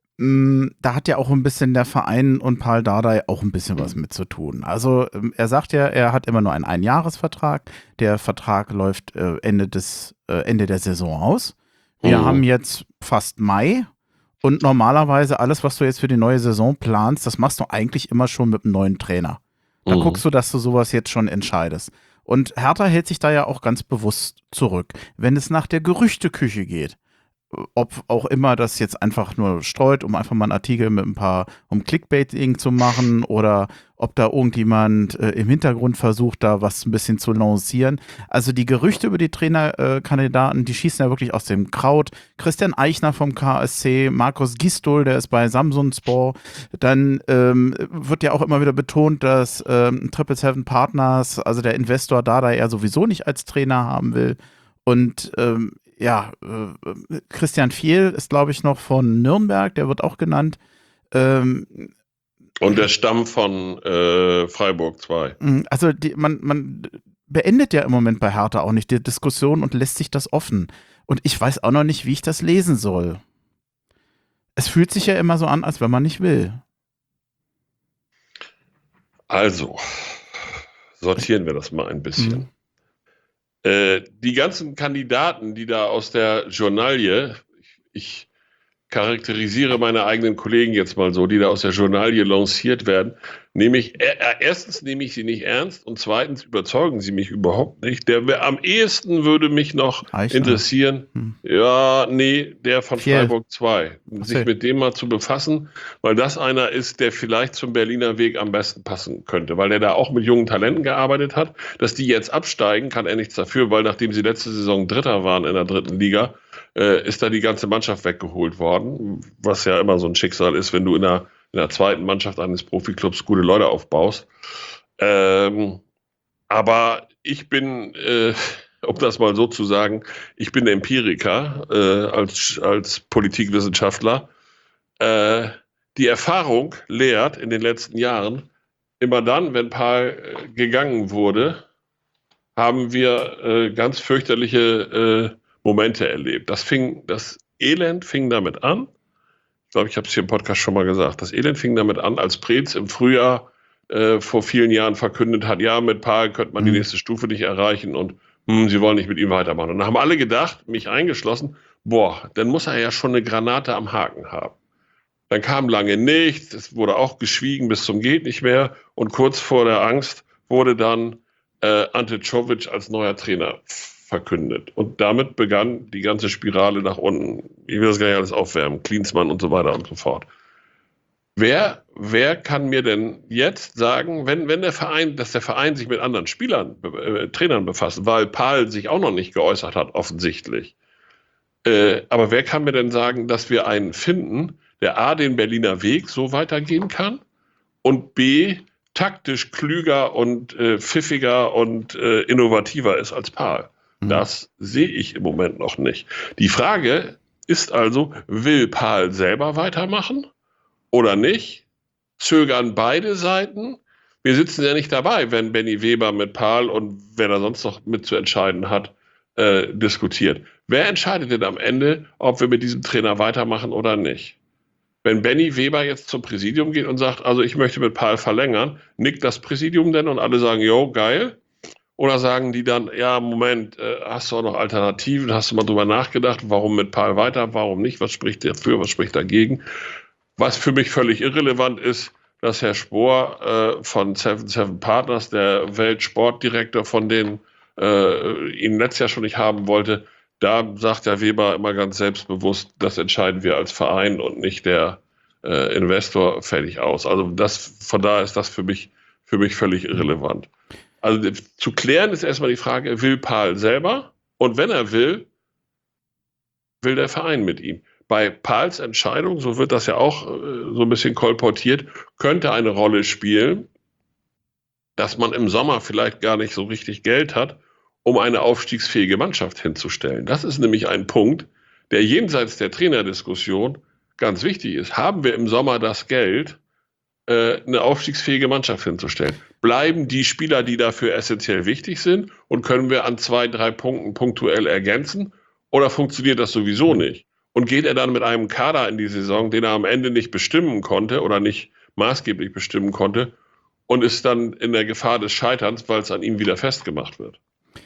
da hat ja auch ein bisschen der Verein und Pahl Dardai auch ein bisschen was mit zu tun. Also er sagt ja, er hat immer nur einen Einjahresvertrag. Der Vertrag läuft Ende der Saison aus. Wir haben jetzt fast Mai und normalerweise alles, was du jetzt für die neue Saison planst, das machst du eigentlich immer schon mit einem neuen Trainer. Da guckst du, dass du sowas jetzt schon entscheidest. Und Hertha hält sich da ja auch ganz bewusst zurück. Wenn es nach der Gerüchteküche geht, ob auch immer das jetzt einfach nur streut, um einfach mal einen Artikel um Clickbaiting zu machen oder ob da irgendjemand im Hintergrund versucht, da was ein bisschen zu lancieren. Also die Gerüchte über die Trainerkandidaten, die schießen ja wirklich aus dem Kraut. Christian Eichner vom KSC, Markus Gisdol, der ist bei Samsunspor. Dann wird ja auch immer wieder betont, dass 777 Partners, also der Investor Dardai, er sowieso nicht als Trainer haben will. Und Christian Fehl ist, glaube ich, noch von Nürnberg, der wird auch genannt. Und der Stamm von Freiburg 2. Also man beendet ja im Moment bei Hertha auch nicht die Diskussion und lässt sich das offen. Und ich weiß auch noch nicht, wie ich das lesen soll. Es fühlt sich ja immer so an, als wenn man nicht will. Also, sortieren wir das mal ein bisschen. Die ganzen Kandidaten, die da aus der Journalie, ich charakterisiere meine eigenen Kollegen jetzt mal so, die da aus der Journalie lanciert werden, erstens nehme ich sie nicht ernst und zweitens überzeugen sie mich überhaupt nicht. Am ehesten würde mich noch interessieren, der von Freiburg 2, sich mit dem mal zu befassen, weil das einer ist, der vielleicht zum Berliner Weg am besten passen könnte, weil der da auch mit jungen Talenten gearbeitet hat. Dass die jetzt absteigen, kann er nichts dafür, weil nachdem sie letzte Saison Dritter waren in der 3. Liga, ist da die ganze Mannschaft weggeholt worden, was ja immer so ein Schicksal ist, wenn du in der 2. Mannschaft eines Profiklubs gute Leute aufbaust. Aber ich bin, um das mal so zu sagen, ich bin Empiriker als Politikwissenschaftler. Die Erfahrung lehrt in den letzten Jahren, immer dann, wenn Pahl gegangen wurde, haben wir ganz fürchterliche Momente erlebt. Das Elend fing damit an. Ich glaube, ich habe es hier im Podcast schon mal gesagt. Das Elend fing damit an, als Preetz im Frühjahr vor vielen Jahren verkündet hat, ja, mit Pahl könnte man die nächste Stufe nicht erreichen und sie wollen nicht mit ihm weitermachen. Und dann haben alle gedacht, mich eingeschlossen, dann muss er ja schon eine Granate am Haken haben. Dann kam lange nichts, es wurde auch geschwiegen bis zum geht nicht mehr und kurz vor der Angst wurde dann Ante Czovic als neuer Trainer verkündet. Und damit begann die ganze Spirale nach unten. Ich will das gar nicht alles aufwärmen. Klinsmann und so weiter und so fort. Wer kann mir denn jetzt sagen, wenn der Verein sich mit anderen Trainern befasst, weil Pahl sich auch noch nicht geäußert hat, offensichtlich. Aber wer kann mir denn sagen, dass wir einen finden, der A, den Berliner Weg so weitergehen kann und B, taktisch klüger und pfiffiger und innovativer ist als Pahl? Das sehe ich im Moment noch nicht. Die Frage ist also, will Pahl selber weitermachen oder nicht? Zögern beide Seiten? Wir sitzen ja nicht dabei, wenn Benny Weber mit Pahl und wer da sonst noch mitzuentscheiden hat, diskutiert. Wer entscheidet denn am Ende, ob wir mit diesem Trainer weitermachen oder nicht? Wenn Benny Weber jetzt zum Präsidium geht und sagt, also ich möchte mit Pahl verlängern, nickt das Präsidium denn und alle sagen, jo, geil? Oder sagen die dann, ja, Moment, hast du auch noch Alternativen? Hast du mal drüber nachgedacht, warum mit Pahl weiter, warum nicht? Was spricht dafür, was spricht dagegen? Was für mich völlig irrelevant ist, dass Herr Spohr von 77 Partners, der Weltsportdirektor, von denen ihn letztes Jahr schon nicht haben wollte, da sagt der Weber immer ganz selbstbewusst, das entscheiden wir als Verein und nicht der Investor, fertig aus. Also von daher ist das für mich völlig irrelevant. Also zu klären ist erstmal die Frage, will Pahl selber? Und wenn er will der Verein mit ihm? Bei Pahls Entscheidung, so wird das ja auch so ein bisschen kolportiert, könnte eine Rolle spielen, dass man im Sommer vielleicht gar nicht so richtig Geld hat, um eine aufstiegsfähige Mannschaft hinzustellen. Das ist nämlich ein Punkt, der jenseits der Trainerdiskussion ganz wichtig ist. Haben wir im Sommer das Geld, eine aufstiegsfähige Mannschaft hinzustellen? Bleiben die Spieler, die dafür essentiell wichtig sind, und können wir an 2, 3 Punkten punktuell ergänzen? Oder funktioniert das sowieso nicht? Und geht er dann mit einem Kader in die Saison, den er am Ende nicht bestimmen konnte oder nicht maßgeblich bestimmen konnte, und ist dann in der Gefahr des Scheiterns, weil es an ihm wieder festgemacht wird?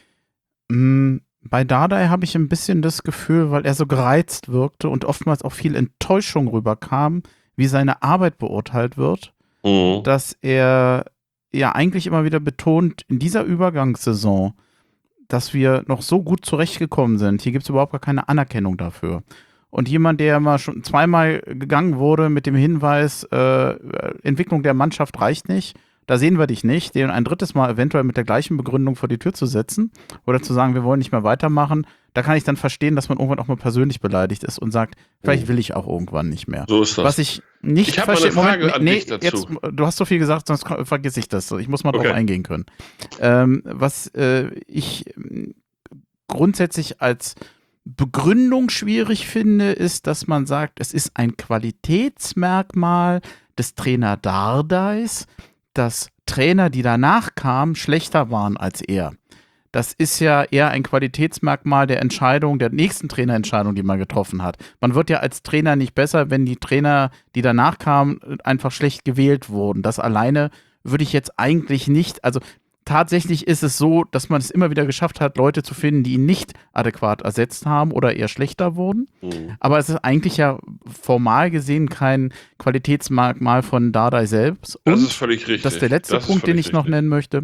Bei Dardai habe ich ein bisschen das Gefühl, weil er so gereizt wirkte und oftmals auch viel Enttäuschung rüberkam, wie seine Arbeit beurteilt wird, dass er ja eigentlich immer wieder betont, in dieser Übergangssaison, dass wir noch so gut zurechtgekommen sind. Hier gibt es überhaupt gar keine Anerkennung dafür. Und jemand, der mal schon zweimal gegangen wurde mit dem Hinweis, Entwicklung der Mannschaft reicht nicht, da sehen wir dich nicht, den ein drittes Mal eventuell mit der gleichen Begründung vor die Tür zu setzen oder zu sagen, wir wollen nicht mehr weitermachen, da kann ich dann verstehen, dass man irgendwann auch mal persönlich beleidigt ist und sagt, vielleicht will ich auch irgendwann nicht mehr. So ist das. Was ich nicht verstehe. Ich habe eine Frage an dich dazu. Jetzt, du hast so viel gesagt, sonst vergesse ich das. Ich muss mal drauf eingehen können. Was ich grundsätzlich als Begründung schwierig finde, ist, dass man sagt, es ist ein Qualitätsmerkmal des Trainer Dardais, dass Trainer, die danach kamen, schlechter waren als er. Das ist ja eher ein Qualitätsmerkmal der Entscheidung, der nächsten Trainerentscheidung, die man getroffen hat. Man wird ja als Trainer nicht besser, wenn die Trainer, die danach kamen, einfach schlecht gewählt wurden. Das alleine würde ich jetzt eigentlich nicht, also tatsächlich ist es so, dass man es immer wieder geschafft hat, Leute zu finden, die ihn nicht adäquat ersetzt haben oder eher schlechter wurden. Aber es ist eigentlich ja formal gesehen kein Qualitätsmerkmal von Dardai selbst. Und das ist völlig richtig. Das ist der letzte Punkt, den ich noch nennen möchte.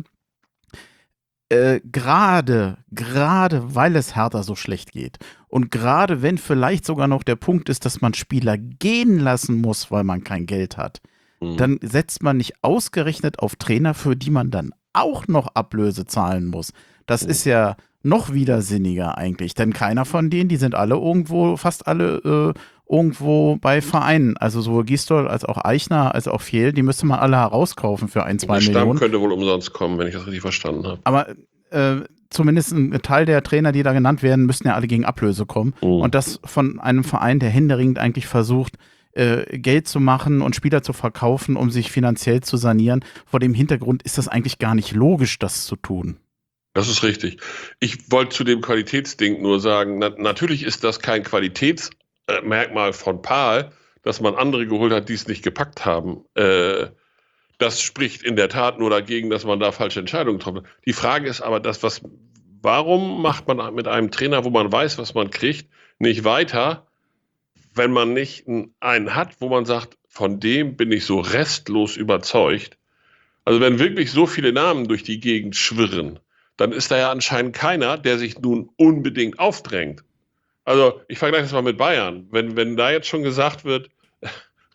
Gerade weil es Hertha so schlecht geht und gerade wenn vielleicht sogar noch der Punkt ist, dass man Spieler gehen lassen muss, weil man kein Geld hat, dann setzt man nicht ausgerechnet auf Trainer, für die man dann auch noch Ablöse zahlen muss. Das ist ja noch widersinniger eigentlich, denn keiner von denen, die sind alle fast alle irgendwo bei Vereinen, also sowohl Gisdol als auch Eichner als auch Fehl, die müsste man alle herauskaufen für 1, 2 Millionen. Der Stamm könnte wohl umsonst kommen, wenn ich das richtig verstanden habe. Aber zumindest ein Teil der Trainer, die da genannt werden, müssten ja alle gegen Ablöse kommen. Und das von einem Verein, der händeringend eigentlich versucht, Geld zu machen und Spieler zu verkaufen, um sich finanziell zu sanieren. Vor dem Hintergrund ist das eigentlich gar nicht logisch, das zu tun. Das ist richtig. Ich wollte zu dem Qualitätsding nur sagen, natürlich ist das kein Qualitätsmerkmal von Pahl, dass man andere geholt hat, die es nicht gepackt haben. Das spricht in der Tat nur dagegen, dass man da falsche Entscheidungen trifft. Die Frage ist aber warum macht man mit einem Trainer, wo man weiß, was man kriegt, nicht weiter, wenn man nicht einen hat, wo man sagt, von dem bin ich so restlos überzeugt. Also wenn wirklich so viele Namen durch die Gegend schwirren, dann ist da ja anscheinend keiner, der sich nun unbedingt aufdrängt. Also ich vergleiche das mal mit Bayern. Wenn da jetzt schon gesagt wird,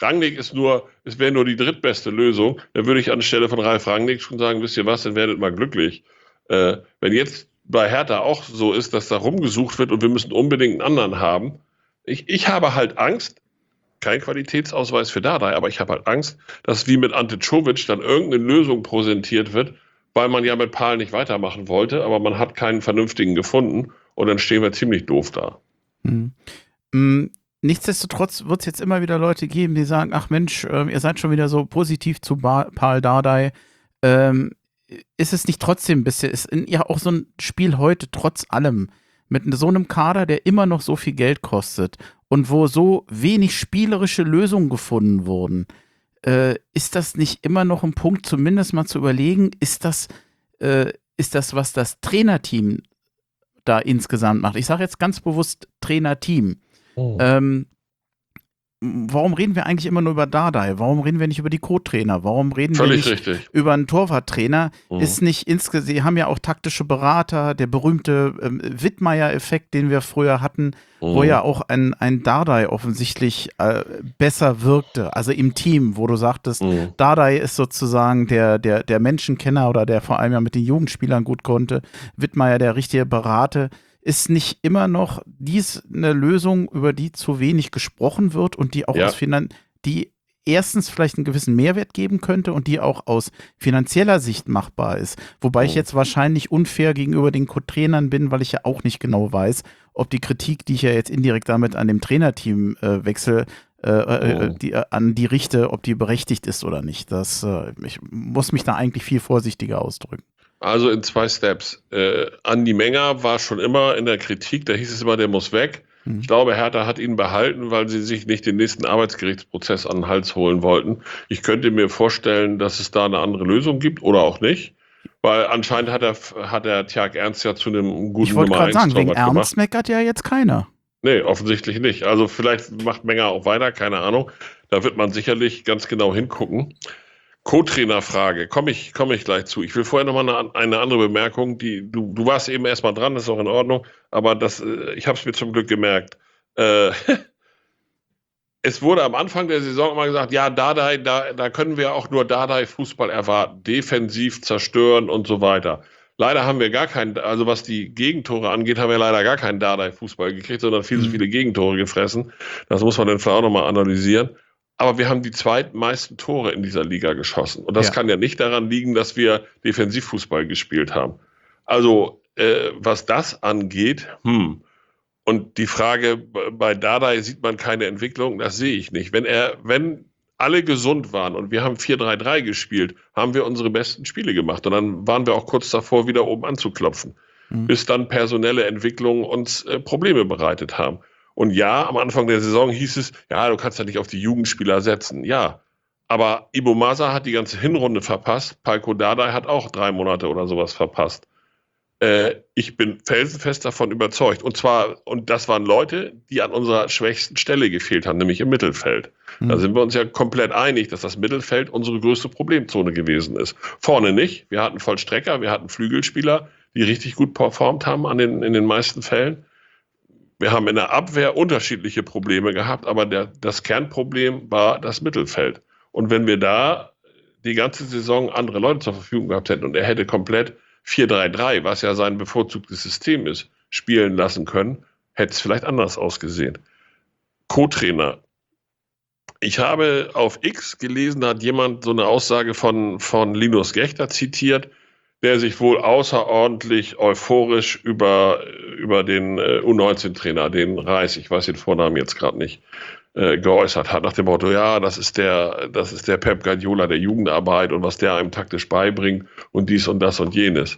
Rangnick es wäre nur die drittbeste Lösung, dann würde ich anstelle von Ralf Rangnick schon sagen, wisst ihr was, dann werdet mal glücklich. Wenn jetzt bei Hertha auch so ist, dass da rumgesucht wird und wir müssen unbedingt einen anderen haben, ich habe halt Angst, kein Qualitätsausweis für Dardai, aber ich habe halt Angst, dass wie mit Ante Czovic dann irgendeine Lösung präsentiert wird, weil man ja mit Pahl nicht weitermachen wollte, aber man hat keinen vernünftigen gefunden und dann stehen wir ziemlich doof da. Nichtsdestotrotz wird es jetzt immer wieder Leute geben, die sagen, ach Mensch, ihr seid schon wieder so positiv zu Pahl Dardai. Ist es nicht trotzdem ein bisschen, ist ja auch so ein Spiel heute trotz allem mit so einem Kader, der immer noch so viel Geld kostet und wo so wenig spielerische Lösungen gefunden wurden, ist das nicht immer noch ein Punkt, zumindest mal zu überlegen, ist das, was das Trainerteam da insgesamt macht? Ich sage jetzt ganz bewusst Trainerteam. Warum reden wir eigentlich immer nur über Dardai? Warum reden wir nicht über die Co-Trainer? Warum reden wir nicht über einen Torwarttrainer? Ist nicht sie haben ja auch taktische Berater, der berühmte Wittmeier-Effekt, den wir früher hatten, wo ja auch ein Dardai offensichtlich besser wirkte, also im Team, wo du sagtest, Dardai ist sozusagen der Menschenkenner oder der vor allem ja mit den Jugendspielern gut konnte, Wittmeier der richtige Berater. Ist nicht immer noch dies eine Lösung, über die zu wenig gesprochen wird und die auch die erstens vielleicht einen gewissen Mehrwert geben könnte und die auch aus finanzieller Sicht machbar ist. Wobei ich jetzt wahrscheinlich unfair gegenüber den Co-Trainern bin, weil ich ja auch nicht genau weiß, ob die Kritik, die ich ja jetzt indirekt damit an dem Trainerteam wechsle, an die richte, ob die berechtigt ist oder nicht. Ich muss mich da eigentlich viel vorsichtiger ausdrücken. Also in 2 Steps. Andi Menger war schon immer in der Kritik, da hieß es immer, der muss weg. Ich glaube, Hertha hat ihn behalten, weil sie sich nicht den nächsten Arbeitsgerichtsprozess an den Hals holen wollten. Ich könnte mir vorstellen, dass es da eine andere Lösung gibt oder auch nicht. Weil anscheinend hat der Tjag Ernst ja zu einem guten Nummer 1 Torwart gemacht. Ich wollte gerade sagen, wegen Ernst meckert ja jetzt keiner. Nee, offensichtlich nicht. Also vielleicht macht Menger auch weiter, keine Ahnung. Da wird man sicherlich ganz genau hingucken. Co-Trainer-Frage, komme ich gleich zu. Ich will vorher nochmal eine andere Bemerkung, du warst eben erstmal dran, das ist auch in Ordnung, aber ich habe es mir zum Glück gemerkt. Es wurde am Anfang der Saison immer gesagt, ja, Dardai, da können wir auch nur Dardai-Fußball erwarten, defensiv zerstören und so weiter. Leider haben wir gar keinen, also was die Gegentore angeht, haben wir leider gar keinen Dardai-Fußball gekriegt, sondern viel zu viele Gegentore gefressen. Das muss man dann vielleicht auch nochmal analysieren. Aber wir haben die zweitmeisten Tore in dieser Liga geschossen. Und das kann ja nicht daran liegen, dass wir Defensivfußball gespielt haben. Also, was das angeht, Und die Frage, bei Dardai sieht man keine Entwicklung, das sehe ich nicht. Wenn alle gesund waren und wir haben 4-3-3 gespielt, haben wir unsere besten Spiele gemacht. Und dann waren wir auch kurz davor, wieder oben anzuklopfen. Bis dann personelle Entwicklungen uns Probleme bereitet haben. Und ja, am Anfang der Saison hieß es, ja, du kannst ja nicht auf die Jugendspieler setzen. Ja, aber Ibo Masa hat die ganze Hinrunde verpasst. Palko Dardai hat auch 3 Monate oder sowas verpasst. Ich bin felsenfest davon überzeugt. Und das waren Leute, die an unserer schwächsten Stelle gefehlt haben, nämlich im Mittelfeld. Da sind wir uns ja komplett einig, dass das Mittelfeld unsere größte Problemzone gewesen ist. Vorne nicht. Wir hatten Vollstrecker, wir hatten Flügelspieler, die richtig gut performt haben in den meisten Fällen. Wir haben in der Abwehr unterschiedliche Probleme gehabt, aber das Kernproblem war das Mittelfeld. Und wenn wir da die ganze Saison andere Leute zur Verfügung gehabt hätten und er hätte komplett 4-3-3, was ja sein bevorzugtes System ist, spielen lassen können, hätte es vielleicht anders ausgesehen. Co-Trainer. Ich habe auf X gelesen, da hat jemand so eine Aussage von Linus Gächter zitiert, der sich wohl außerordentlich euphorisch über den U19-Trainer, den Reis, ich weiß den Vornamen jetzt gerade nicht, geäußert hat, nach dem Motto, ja, das ist der Pep Guardiola der Jugendarbeit und was der einem taktisch beibringt und dies und das und jenes.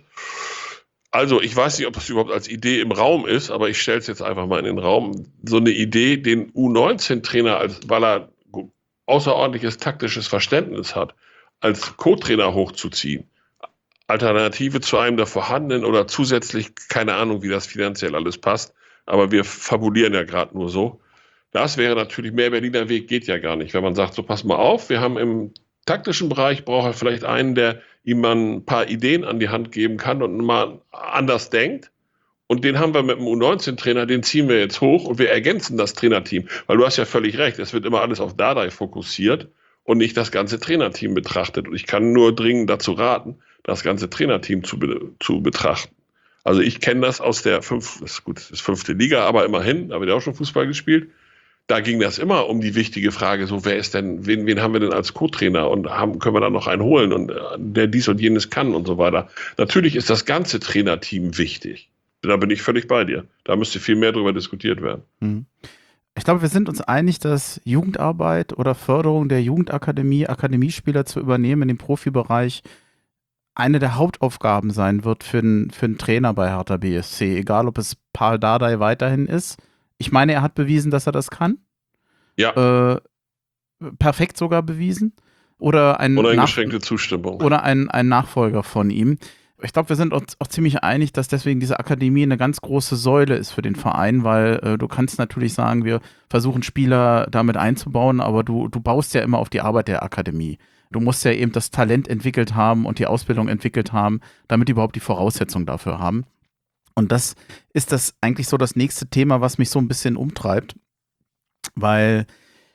Also ich weiß nicht, ob das überhaupt als Idee im Raum ist, aber ich stelle es jetzt einfach mal in den Raum. So eine Idee, den U19-Trainer, weil er außerordentliches taktisches Verständnis hat, als Co-Trainer hochzuziehen. Alternative zu einem der vorhandenen oder zusätzlich, keine Ahnung, wie das finanziell alles passt, aber wir fabulieren ja gerade nur so. Das wäre natürlich, mehr Berliner Weg geht ja gar nicht. Wenn man sagt, so pass mal auf, wir haben im taktischen Bereich, braucht er vielleicht einen, der ihm mal ein paar Ideen an die Hand geben kann und mal anders denkt Und den haben wir mit dem U19-Trainer, den ziehen wir jetzt hoch und wir ergänzen das Trainerteam. Weil du hast ja völlig recht, es wird immer alles auf Dardai fokussiert und nicht das ganze Trainerteam betrachtet. Und ich kann nur dringend dazu raten, das ganze Trainerteam zu betrachten. Also ich kenne das aus der das ist 5. Liga, aber immerhin, da wird ja auch schon Fußball gespielt. Da ging das immer um die wichtige Frage, so wer ist denn, wen haben wir denn als Co-Trainer und können wir da noch einen holen und der dies und jenes kann und so weiter. Natürlich ist das ganze Trainerteam wichtig. Da bin ich völlig bei dir. Da müsste viel mehr darüber diskutiert werden. Ich glaube, wir sind uns einig, dass Jugendarbeit oder Förderung der Jugendakademie, Akademiespieler zu übernehmen in dem Profibereich eine der Hauptaufgaben sein wird für einen Trainer bei Hertha BSC, egal ob es Paul Dardai weiterhin ist. Ich meine, er hat bewiesen, dass er das kann. Ja. Perfekt sogar bewiesen. Oder uneingeschränkte Zustimmung. Oder ein Nachfolger von ihm. Ich glaube, wir sind uns auch ziemlich einig, dass deswegen diese Akademie eine ganz große Säule ist für den Verein, weil du kannst natürlich sagen, wir versuchen Spieler damit einzubauen, aber du baust ja immer auf die Arbeit der Akademie. Du musst ja eben das Talent entwickelt haben und die Ausbildung entwickelt haben, damit die überhaupt die Voraussetzungen dafür haben. Und das ist das eigentlich so das nächste Thema, was mich so ein bisschen umtreibt, weil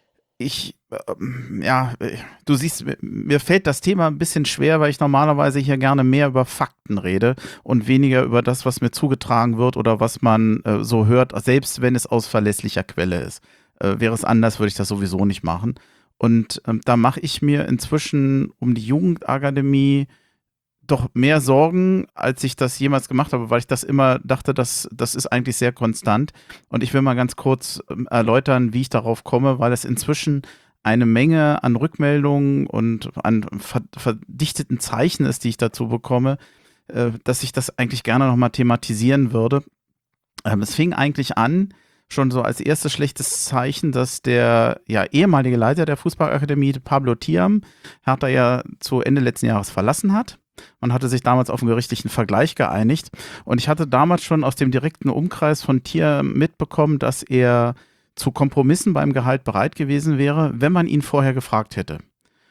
du siehst, mir fällt das Thema ein bisschen schwer, weil ich normalerweise hier gerne mehr über Fakten rede und weniger über das, was mir zugetragen wird oder was man so hört, selbst wenn es aus verlässlicher Quelle ist. Wäre es anders, würde ich das sowieso nicht machen. Und da mache ich mir inzwischen um die Jugendakademie doch mehr Sorgen, als ich das jemals gemacht habe, weil ich das immer dachte, das ist eigentlich sehr konstant. Und ich will mal ganz kurz erläutern, wie ich darauf komme, weil es inzwischen eine Menge an Rückmeldungen und an verdichteten Zeichen ist, die ich dazu bekomme, dass ich das eigentlich gerne nochmal thematisieren würde. Es fing eigentlich an, schon so als erstes schlechtes Zeichen, dass der ehemalige Leiter der Fußballakademie, Pablo Thiam, Hertha ja zu Ende letzten Jahres verlassen hat. Man hatte sich damals auf einen gerichtlichen Vergleich geeinigt und ich hatte damals schon aus dem direkten Umkreis von Thiam mitbekommen, dass er zu Kompromissen beim Gehalt bereit gewesen wäre, wenn man ihn vorher gefragt hätte.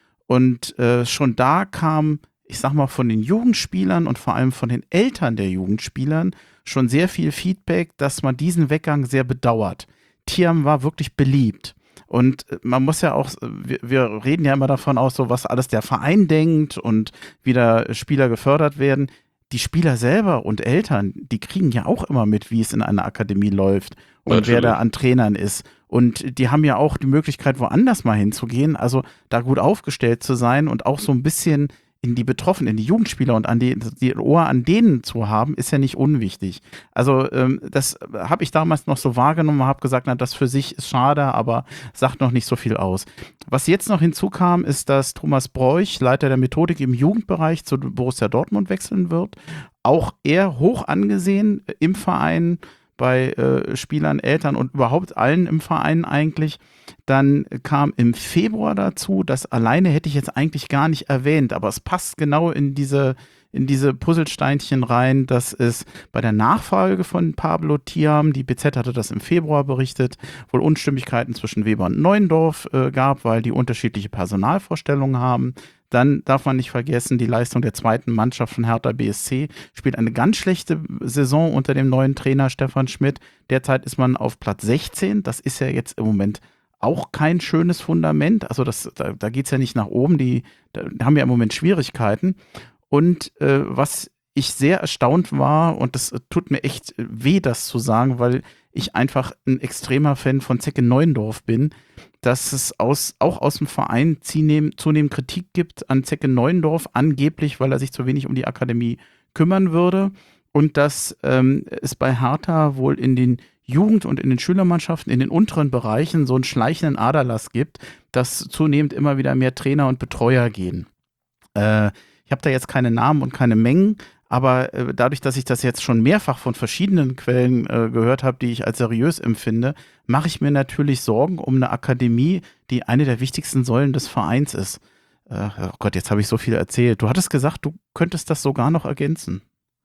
Und schon da kam, ich sag mal, von den Jugendspielern und vor allem von den Eltern der Jugendspielern schon sehr viel Feedback, dass man diesen Weggang sehr bedauert. Thiam war wirklich beliebt. Und man muss ja auch, wir reden ja immer davon aus, so was alles der Verein denkt und wie da Spieler gefördert werden. Die Spieler selber und Eltern, die kriegen ja auch immer mit, wie es in einer Akademie läuft und natürlich, wer da an Trainern ist. Und die haben ja auch die Möglichkeit, woanders mal hinzugehen, also da gut aufgestellt zu sein und auch so ein bisschen in die Betroffenen, in die Jugendspieler und an die Ohr an denen zu haben, ist ja nicht unwichtig. Also das habe ich damals noch so wahrgenommen, habe gesagt, na, das für sich ist schade, aber sagt noch nicht so viel aus. Was jetzt noch hinzukam, ist, dass Thomas Broich, Leiter der Methodik im Jugendbereich, zu Borussia Dortmund wechseln wird. Auch er hoch angesehen im Verein, bei Spielern, Eltern und überhaupt allen im Verein eigentlich. Dann kam im Februar dazu, das alleine hätte ich jetzt eigentlich gar nicht erwähnt, aber es passt genau in diese Puzzlesteinchen rein, dass es bei der Nachfolge von Pablo Thiam, die BZ hatte das im Februar berichtet, wohl Unstimmigkeiten zwischen Weber und Neuendorf gab, weil die unterschiedliche Personalvorstellungen haben. Dann darf man nicht vergessen, die Leistung der zweiten Mannschaft von Hertha BSC spielt eine ganz schlechte Saison unter dem neuen Trainer Stefan Schmidt. Derzeit ist man auf Platz 16. Das ist ja jetzt im Moment auch kein schönes Fundament. Also da geht es ja nicht nach oben. Da haben wir im Moment Schwierigkeiten. Und was ich sehr erstaunt war, und das tut mir echt weh, das zu sagen, weil ich einfach ein extremer Fan von Zecke Neuendorf bin, dass es auch aus dem Verein zunehmend Kritik gibt an Zecke Neuendorf, angeblich, weil er sich zu wenig um die Akademie kümmern würde. Und dass es bei Hertha wohl in den Jugend- und in den Schülermannschaften, in den unteren Bereichen so einen schleichenden Aderlass gibt, dass zunehmend immer wieder mehr Trainer und Betreuer gehen. Ich habe da jetzt keine Namen und keine Mengen, aber dadurch, dass ich das jetzt schon mehrfach von verschiedenen Quellen gehört habe, die ich als seriös empfinde, mache ich mir natürlich Sorgen um eine Akademie, die eine der wichtigsten Säulen des Vereins ist. Oh Gott, jetzt habe ich so viel erzählt. Du hattest gesagt, du könntest das sogar noch ergänzen.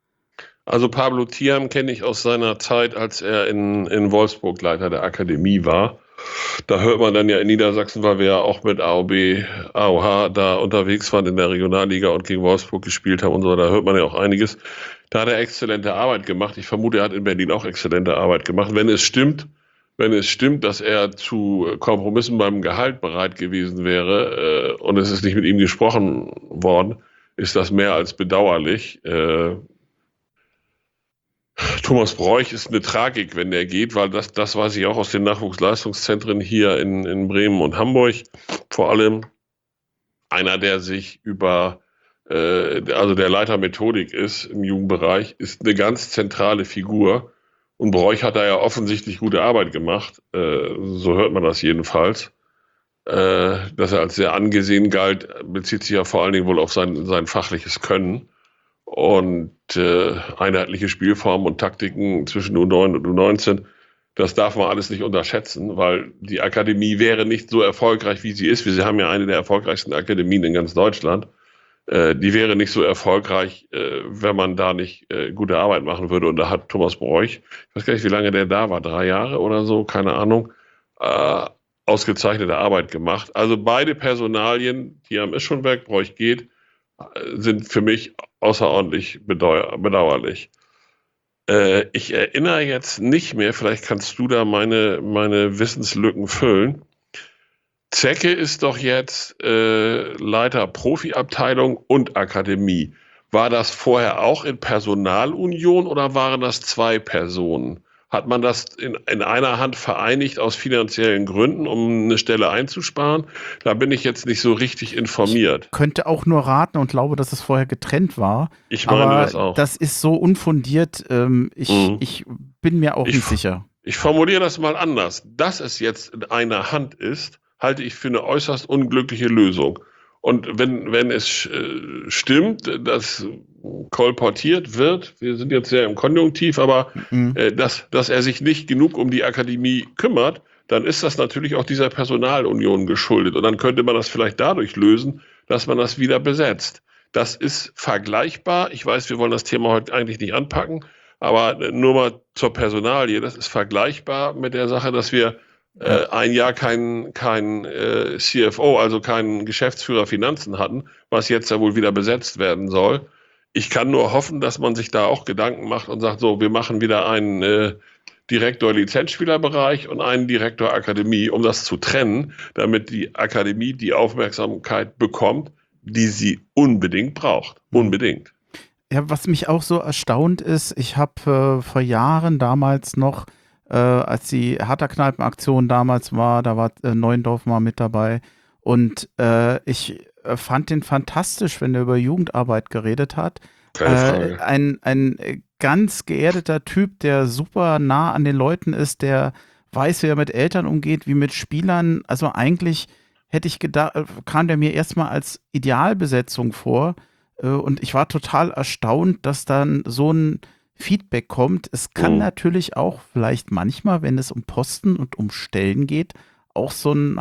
Also Pablo Thiam kenne ich aus seiner Zeit, als er in Wolfsburg Leiter der Akademie war. Da hört man dann ja in Niedersachsen, weil wir ja auch mit AOB, AOH da unterwegs waren in der Regionalliga und gegen Wolfsburg gespielt haben und so, da hört man ja auch einiges. Da hat er exzellente Arbeit gemacht. Ich vermute, er hat in Berlin auch exzellente Arbeit gemacht. Wenn es stimmt, dass er zu Kompromissen beim Gehalt bereit gewesen wäre und es ist nicht mit ihm gesprochen worden, ist das mehr als bedauerlich. Thomas Broich ist eine Tragik, wenn der geht, weil das weiß ich auch aus den Nachwuchsleistungszentren hier in Bremen und Hamburg. Vor allem einer, der sich also der Leiter Methodik ist im Jugendbereich, ist eine ganz zentrale Figur. Und Broich hat da ja offensichtlich gute Arbeit gemacht, so hört man das jedenfalls. Dass er als sehr angesehen galt, bezieht sich ja vor allen Dingen wohl auf sein fachliches Können. Und einheitliche Spielformen und Taktiken zwischen U9 und U19, das darf man alles nicht unterschätzen, weil die Akademie wäre nicht so erfolgreich, wie sie ist. Wir haben ja eine der erfolgreichsten Akademien in ganz Deutschland. Die wäre nicht so erfolgreich, wenn man da nicht gute Arbeit machen würde. Und da hat Thomas Broich, ich weiß gar nicht, wie lange der da war, 3 Jahre oder so, keine Ahnung, ausgezeichnete Arbeit gemacht. Also beide Personalien, Thiam ist schon weg, Broich geht, sind für mich außerordentlich bedauerlich. Ich erinnere jetzt nicht mehr, vielleicht kannst du da meine Wissenslücken füllen. Zecke ist doch jetzt Leiter Profiabteilung und Akademie. War das vorher auch in Personalunion oder waren das 2 Personen? Hat man das in einer Hand vereinigt aus finanziellen Gründen, um eine Stelle einzusparen? Da bin ich jetzt nicht so richtig informiert. Ich könnte auch nur raten und glaube, dass es vorher getrennt war. Ich meine das auch. Das ist so unfundiert, ich bin mir auch nicht sicher. Ich formuliere das mal anders. Dass es jetzt in einer Hand ist, halte ich für eine äußerst unglückliche Lösung. Und wenn es stimmt, dass kolportiert wird, wir sind jetzt sehr im Konjunktiv, aber dass er sich nicht genug um die Akademie kümmert, dann ist das natürlich auch dieser Personalunion geschuldet. Und dann könnte man das vielleicht dadurch lösen, dass man das wieder besetzt. Das ist vergleichbar. Ich weiß, wir wollen das Thema heute eigentlich nicht anpacken, aber nur mal zur Personalie. Das ist vergleichbar mit der Sache, dass wir ein Jahr kein CFO, also keinen Geschäftsführer Finanzen hatten, was jetzt ja wohl wieder besetzt werden soll. Ich kann nur hoffen, dass man sich da auch Gedanken macht und sagt, so, wir machen wieder einen Direktor Lizenzspielerbereich und einen Direktor Akademie, um das zu trennen, damit die Akademie die Aufmerksamkeit bekommt, die sie unbedingt braucht. Unbedingt. Ja, was mich auch so erstaunt ist, ich habe vor Jahren damals noch als die Hertha-Kneipen-Aktion damals war, da war Neuendorf mal mit dabei und ich fand den fantastisch, wenn er über Jugendarbeit geredet hat. Keine Frage. Ein ganz geerdeter Typ, der super nah an den Leuten ist, der weiß, wie er mit Eltern umgeht, wie mit Spielern. Also eigentlich hätte ich gedacht, kam der mir erstmal als Idealbesetzung vor und ich war total erstaunt, dass dann so ein Feedback kommt. Es kann natürlich auch vielleicht manchmal, wenn es um Posten und um Stellen geht, auch so ein,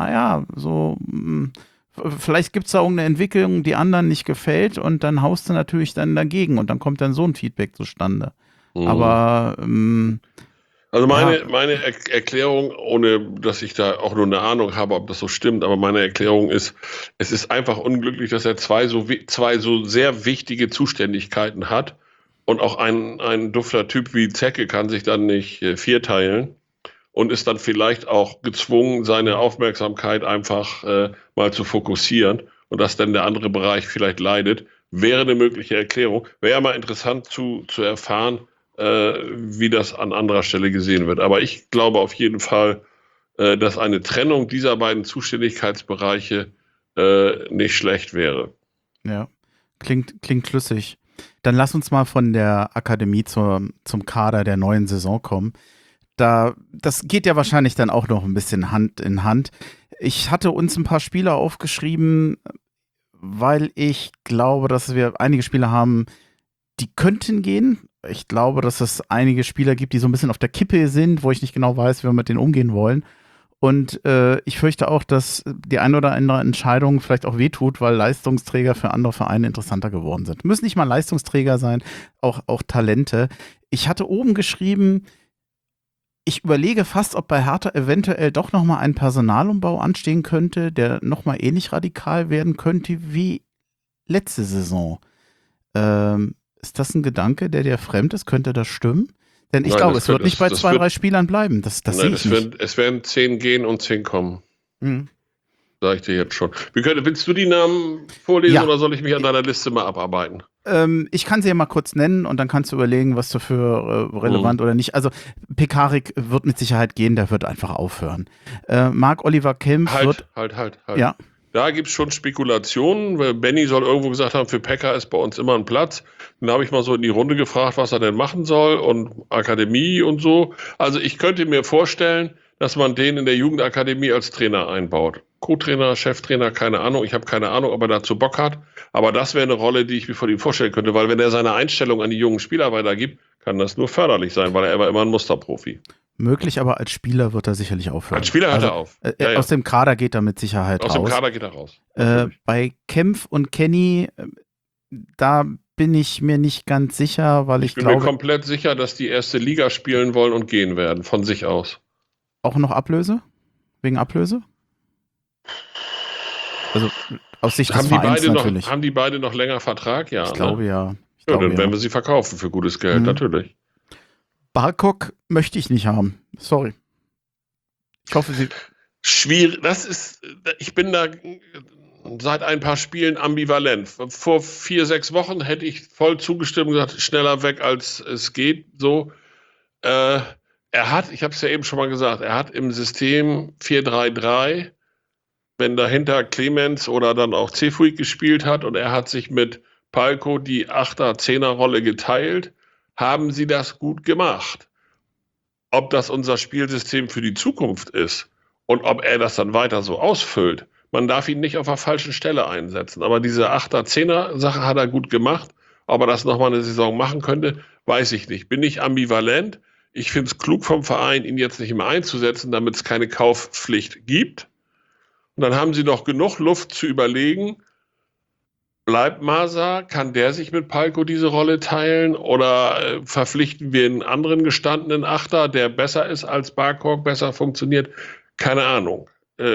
vielleicht gibt es da irgendeine Entwicklung, die anderen nicht gefällt und dann haust du natürlich dann dagegen und dann kommt dann so ein Feedback zustande. Aber also meine Erklärung, ohne dass ich da auch nur eine Ahnung habe, ob das so stimmt, aber meine Erklärung ist, es ist einfach unglücklich, dass er zwei so sehr wichtige Zuständigkeiten hat. Und auch ein dufter Typ wie Zecke kann sich dann nicht vierteilen und ist dann vielleicht auch gezwungen, seine Aufmerksamkeit einfach mal zu fokussieren und dass dann der andere Bereich vielleicht leidet, wäre eine mögliche Erklärung. Wäre ja mal interessant zu erfahren, wie das an anderer Stelle gesehen wird. Aber ich glaube auf jeden Fall, dass eine Trennung dieser beiden Zuständigkeitsbereiche nicht schlecht wäre. Ja, klingt schlüssig. Dann lass uns mal von der Akademie zum Kader der neuen Saison kommen. Das geht ja wahrscheinlich dann auch noch ein bisschen Hand in Hand. Ich hatte uns ein paar Spieler aufgeschrieben, weil ich glaube, dass wir einige Spieler haben, die könnten gehen. Ich glaube, dass es einige Spieler gibt, die so ein bisschen auf der Kippe sind, wo ich nicht genau weiß, wie wir mit denen umgehen wollen. Und ich fürchte auch, dass die eine oder andere Entscheidung vielleicht auch wehtut, weil Leistungsträger für andere Vereine interessanter geworden sind. Müssen nicht mal Leistungsträger sein, auch Talente. Ich hatte oben geschrieben, Ich überlege fast, ob bei Hertha eventuell doch nochmal ein Personalumbau anstehen könnte, der nochmal ähnlich radikal werden könnte wie letzte Saison. Ist das ein Gedanke, der dir fremd ist? Könnte das stimmen? Denn ich glaube, es wird nicht bei 2, 3 Spielern bleiben. Das sehe ich nicht. Es werden 10 gehen und 10 kommen. Mhm. Sag ich dir jetzt schon. Willst du die Namen vorlesen oder soll ich mich an deiner Liste mal abarbeiten? Ich kann sie ja mal kurz nennen und dann kannst du überlegen, was du für relevant oder nicht. Also Pekarik wird mit Sicherheit gehen, der wird einfach aufhören. Marc-Oliver Kempf wird... Halt. Ja. Da gibt es schon Spekulationen, weil Benny soll irgendwo gesagt haben, für Pekka ist bei uns immer ein Platz. Dann habe ich mal so in die Runde gefragt, was er denn machen soll und Akademie und so. Also ich könnte mir vorstellen, dass man den in der Jugendakademie als Trainer einbaut. Co-Trainer, Cheftrainer, keine Ahnung. Ich habe keine Ahnung, ob er dazu Bock hat. Aber das wäre eine Rolle, die ich mir von ihm vorstellen könnte, weil wenn er seine Einstellung an die jungen Spieler weitergibt, kann das nur förderlich sein, weil er war immer ein Musterprofi. Möglich, aber als Spieler wird er sicherlich aufhören. Als Spieler hört er auf. Aus dem Kader geht er mit Sicherheit raus. Aus dem Kader geht er raus. Bei Kempf und Kenny, da bin ich mir nicht ganz sicher, weil ich glaube... Ich bin mir komplett sicher, dass die erste Liga spielen wollen und gehen werden, von sich aus. Auch noch Ablöse? Wegen Ablöse? Also aus Sicht des Vereins natürlich. Haben die beide noch länger Vertrag? Ja. Ich glaube ja. Dann werden wir sie verkaufen für gutes Geld, natürlich. Barkok möchte ich nicht haben. Sorry. Ich hoffe, sie... Schwierig. Ich bin da seit ein paar Spielen ambivalent. Vor 4, 6 Wochen hätte ich voll zugestimmt und gesagt, schneller weg als es geht. So. Ich habe es ja eben schon mal gesagt, er hat im System 4-3-3, wenn dahinter Clemens oder dann auch Cefuig gespielt hat und er hat sich mit Palko die 8er-10er-Rolle geteilt, haben sie das gut gemacht. Ob das unser Spielsystem für die Zukunft ist und ob er das dann weiter so ausfüllt, man darf ihn nicht auf der falschen Stelle einsetzen. Aber diese 8er-10er-Sache hat er gut gemacht. Ob er das nochmal eine Saison machen könnte, weiß ich nicht. Bin ich ambivalent. Ich finde es klug vom Verein, ihn jetzt nicht mehr einzusetzen, damit es keine Kaufpflicht gibt. Und dann haben sie noch genug Luft zu überlegen, bleibt Masa, kann der sich mit Palko diese Rolle teilen oder verpflichten wir einen anderen gestandenen Achter, der besser ist als Barkok, besser funktioniert? Keine Ahnung.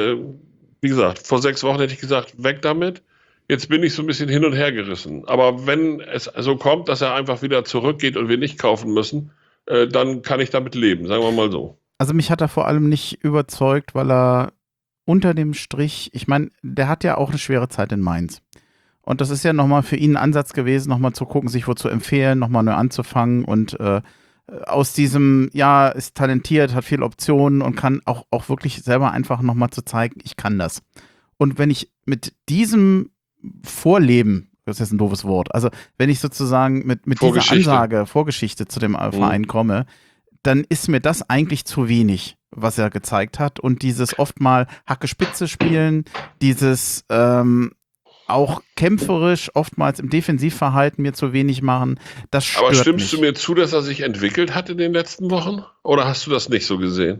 Wie gesagt, vor 6 Wochen hätte ich gesagt, weg damit. Jetzt bin ich so ein bisschen hin und her gerissen. Aber wenn es so kommt, dass er einfach wieder zurückgeht und wir nicht kaufen müssen, dann kann ich damit leben, sagen wir mal so. Also mich hat er vor allem nicht überzeugt, weil er unter dem Strich, ich meine, der hat ja auch eine schwere Zeit in Mainz. Und das ist ja nochmal für ihn ein Ansatz gewesen, nochmal zu gucken, sich wo zu empfehlen, nochmal neu anzufangen und aus diesem, ja, ist talentiert, hat viele Optionen und kann auch wirklich selber einfach nochmal zu zeigen, ich kann das. Und wenn ich mit diesem Vorleben, das ist ein doofes Wort, also wenn ich sozusagen mit dieser Ansage, Vorgeschichte zu dem Verein komme, dann ist mir das eigentlich zu wenig, was er gezeigt hat. Und dieses oft mal Hacke-Spitze spielen, dieses auch kämpferisch, oftmals im Defensivverhalten mir zu wenig machen, das stört mich. Aber stimmst du mir zu, dass er sich entwickelt hat in den letzten Wochen? Oder hast du das nicht so gesehen?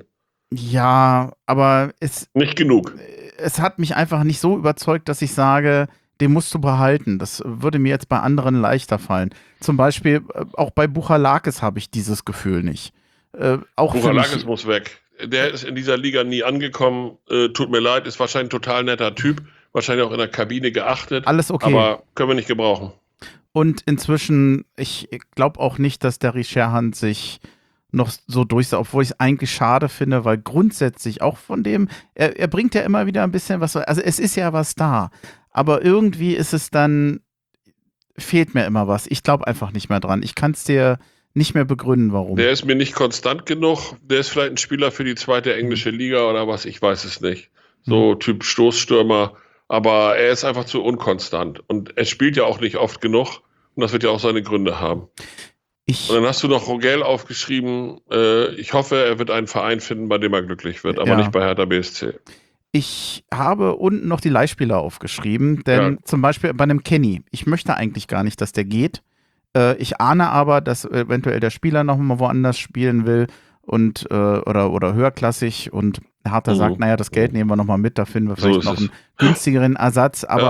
Ja, aber nicht genug. Es hat mich einfach nicht so überzeugt, dass ich sage, den musst du behalten. Das würde mir jetzt bei anderen leichter fallen. Zum Beispiel auch bei Buchalakis habe ich dieses Gefühl nicht. Buchalakis muss weg. Der ist in dieser Liga nie angekommen. Tut mir leid, ist wahrscheinlich ein total netter Typ. Wahrscheinlich auch in der Kabine geachtet. Alles okay. Aber können wir nicht gebrauchen. Und inzwischen, ich glaube auch nicht, dass der Scherhand sich noch so durchsetzt, obwohl ich es eigentlich schade finde, weil grundsätzlich auch von dem, er bringt ja immer wieder ein bisschen was, also es ist ja was da, aber irgendwie ist es dann, fehlt mir immer was. Ich glaube einfach nicht mehr dran. Ich kann es dir nicht mehr begründen, warum. Der ist mir nicht konstant genug. Der ist vielleicht ein Spieler für die 2. englische Liga oder was, ich weiß es nicht. So Typ Stoßstürmer. Aber er ist einfach zu unkonstant. Und er spielt ja auch nicht oft genug. Und das wird ja auch seine Gründe haben. Und dann hast du noch Rogel aufgeschrieben. Ich hoffe, er wird einen Verein finden, bei dem er glücklich wird. Aber nicht bei Hertha BSC. Ich habe unten noch die Leihspieler aufgeschrieben. Denn zum Beispiel bei einem Kenny. Ich möchte eigentlich gar nicht, dass der geht. Ich ahne aber, dass eventuell der Spieler noch mal woanders spielen will. Und oder höherklassig und Hertha sagt, naja, das Geld nehmen wir nochmal mit, da finden wir vielleicht noch einen günstigeren Ersatz, aber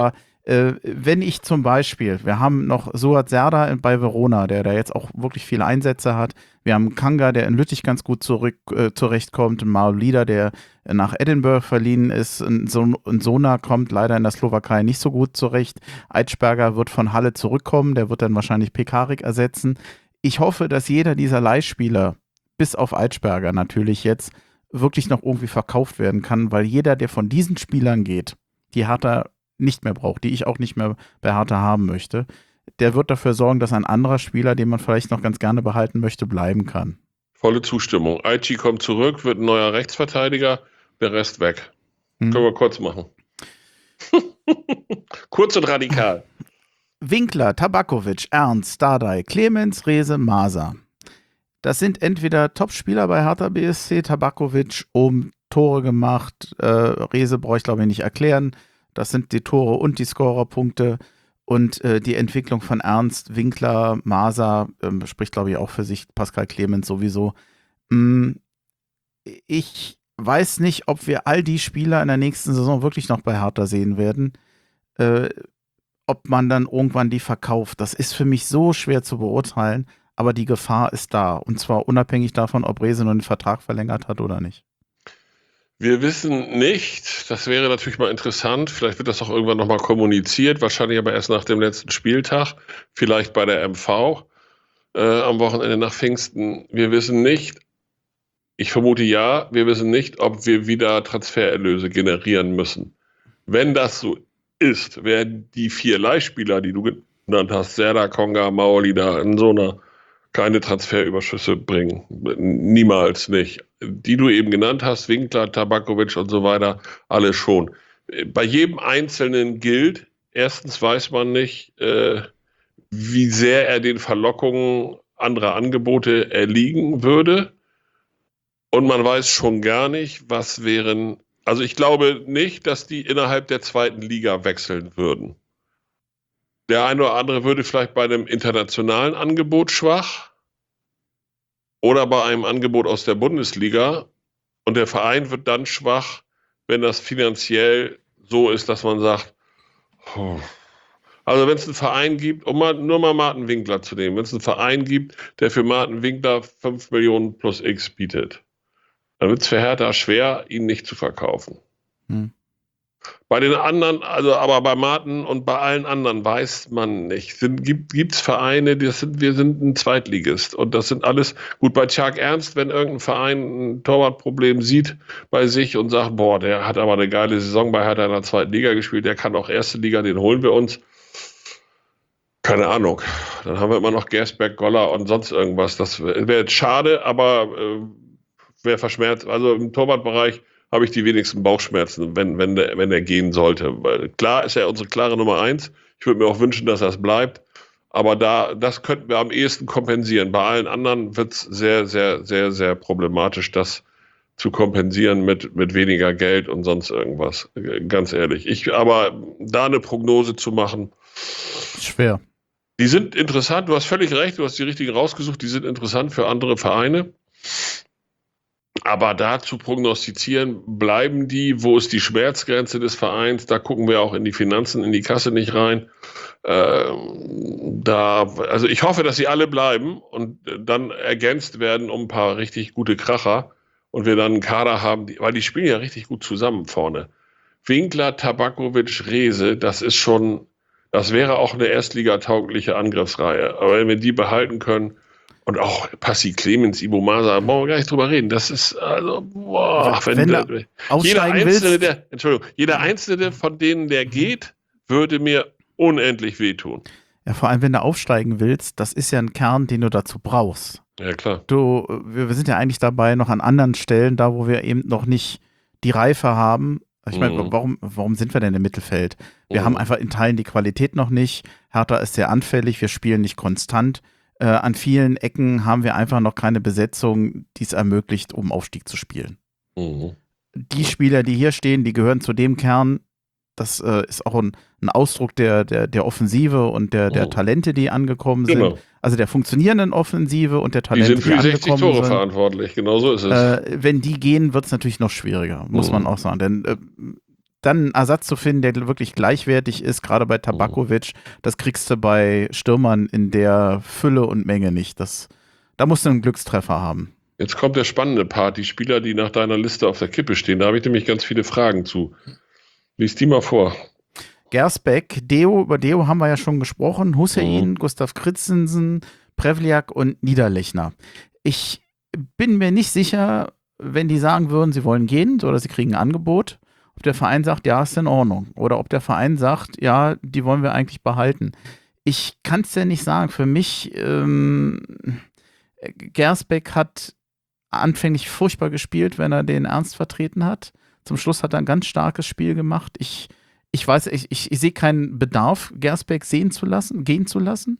Wenn ich zum Beispiel, wir haben noch Suat Serdar bei Verona, der da jetzt auch wirklich viele Einsätze hat. Wir haben Kanga, der in Lüttich ganz gut zurechtkommt. Maolida, der nach Edinburgh verliehen ist. Sona kommt leider in der Slowakei nicht so gut zurecht. Eitschberger wird von Halle zurückkommen. Der wird dann wahrscheinlich Pekarik ersetzen. Ich hoffe, dass jeder dieser Leihspieler, bis auf Eitschberger natürlich jetzt, wirklich noch irgendwie verkauft werden kann, weil jeder, der von diesen Spielern geht, die Hertha nicht mehr braucht, die ich auch nicht mehr bei Hertha haben möchte, der wird dafür sorgen, dass ein anderer Spieler, den man vielleicht noch ganz gerne behalten möchte, bleiben kann. Volle Zustimmung. Aichi kommt zurück, wird ein neuer Rechtsverteidiger, der Rest weg. Können wir kurz machen. Kurz und radikal. Winkler, Tabakovic, Ernst, Dardai, Clemens, Rehse, Maser. Das sind entweder Topspieler bei Hertha BSC, Tabakovic Tore gemacht, Rehse brauche ich glaube ich nicht erklären. Das sind die Tore und die Scorerpunkte und die Entwicklung von Ernst, Winkler, Maser, spricht glaube ich auch für sich, Pascal Clemens sowieso. Ich weiß nicht, ob wir all die Spieler in der nächsten Saison wirklich noch bei Hertha sehen werden. Ob man dann irgendwann die verkauft, das ist für mich so schwer zu beurteilen, aber die Gefahr ist da und zwar unabhängig davon, ob Rehse noch den Vertrag verlängert hat oder nicht. Wir wissen nicht, das wäre natürlich mal interessant, vielleicht wird das auch irgendwann nochmal kommuniziert, wahrscheinlich aber erst nach dem letzten Spieltag, vielleicht bei der MV am Wochenende nach Pfingsten. Wir wissen nicht, ich vermute ja, wir wissen nicht, ob wir wieder Transfererlöse generieren müssen. Wenn das so ist, werden die 4 Leihspieler, die du genannt hast, Serdar, Konga, Maolida, Nsona, keine Transferüberschüsse bringen. Niemals nicht. Die du eben genannt hast, Winkler, Tabakovic und so weiter, alle schon. Bei jedem Einzelnen gilt, erstens weiß man nicht, wie sehr er den Verlockungen anderer Angebote erliegen würde. Und man weiß schon gar nicht, was wären, also ich glaube nicht, dass die innerhalb der 2. Liga wechseln würden. Der eine oder andere würde vielleicht bei einem internationalen Angebot schwach oder bei einem Angebot aus der Bundesliga und der Verein wird dann schwach, wenn das finanziell so ist, dass man sagt, also wenn es einen Verein gibt, um nur mal Martin Winkler zu nehmen, wenn es einen Verein gibt, der für Martin Winkler 5 Millionen plus X bietet, dann wird es für Hertha schwer, ihn nicht zu verkaufen. Bei den anderen, also aber bei Martin und bei allen anderen weiß man nicht. Gibt es Vereine, wir sind ein Zweitligist und das sind alles, gut, bei Tjark Ernst, wenn irgendein Verein ein Torwartproblem sieht bei sich und sagt, boah, der hat aber eine geile Saison bei Hertha in der 2. Liga gespielt, der kann auch 1. Liga, den holen wir uns. Keine Ahnung. Dann haben wir immer noch Gersberg, Goller und sonst irgendwas. Das wäre jetzt schade, aber wäre verschmerzt. Also im Torwartbereich habe ich die wenigsten Bauchschmerzen, wenn der gehen sollte. Weil klar ist er unsere klare Nummer 1. Ich würde mir auch wünschen, dass das bleibt. Aber das könnten wir am ehesten kompensieren. Bei allen anderen wird es sehr, sehr, sehr, sehr problematisch, das zu kompensieren mit weniger Geld und sonst irgendwas. Ganz ehrlich. Aber da eine Prognose zu machen, schwer. Die sind interessant. Du hast völlig recht. Du hast die richtigen rausgesucht. Die sind interessant für andere Vereine. Aber da zu prognostizieren, bleiben die, wo ist die Schmerzgrenze des Vereins, da gucken wir auch in die Finanzen, in die Kasse nicht rein. Also ich hoffe, dass sie alle bleiben und dann ergänzt werden um ein paar richtig gute Kracher und wir dann einen Kader haben, weil die spielen ja richtig gut zusammen vorne. Winkler, Tabakovic, Rehse, das wäre auch eine erstligataugliche Angriffsreihe. Aber wenn wir die behalten können, und auch Passi, Clemens, Ibo Masa, brauchen wir gar nicht drüber reden. Das ist, also, boah, jeder Einzelne von denen, der geht, würde mir unendlich wehtun. Ja, vor allem, wenn du aufsteigen willst, das ist ja ein Kern, den du dazu brauchst. Ja, klar. Wir sind ja eigentlich dabei, noch an anderen Stellen, da wo wir eben noch nicht die Reife haben. Ich meine, warum sind wir denn im Mittelfeld? Wir haben einfach in Teilen die Qualität noch nicht. Hertha ist sehr anfällig, wir spielen nicht konstant. An vielen Ecken haben wir einfach noch keine Besetzung, die es ermöglicht, um Aufstieg zu spielen. Die Spieler, die hier stehen, die gehören zu dem Kern. Das ist auch ein Ausdruck der Offensive und der Talente, die angekommen sind. Also der funktionierenden Offensive und der Talente, die angekommen sind. Die sind für 60 Tore verantwortlich, genau so ist es. Wenn die gehen, wird es natürlich noch schwieriger, muss man auch sagen. Denn dann einen Ersatz zu finden, der wirklich gleichwertig ist, gerade bei Tabakovic, das kriegst du bei Stürmern in der Fülle und Menge nicht. Da musst du einen Glückstreffer haben. Jetzt kommt der spannende Part, die Spieler, die nach deiner Liste auf der Kippe stehen. Da habe ich nämlich ganz viele Fragen zu. Lies die mal vor. Gersbeck, über Deo haben wir ja schon gesprochen, Hussein, Gustav Christensen, Prevliak und Niederlechner. Ich bin mir nicht sicher, wenn die sagen würden, sie wollen gehen oder sie kriegen ein Angebot, ob der Verein sagt, ja, ist in Ordnung. Oder ob der Verein sagt, ja, die wollen wir eigentlich behalten. Ich kann es ja nicht sagen. Für mich, Gersbeck hat anfänglich furchtbar gespielt, wenn er den Ernst vertreten hat. Zum Schluss hat er ein ganz starkes Spiel gemacht. Ich sehe keinen Bedarf, Gersbeck gehen zu lassen.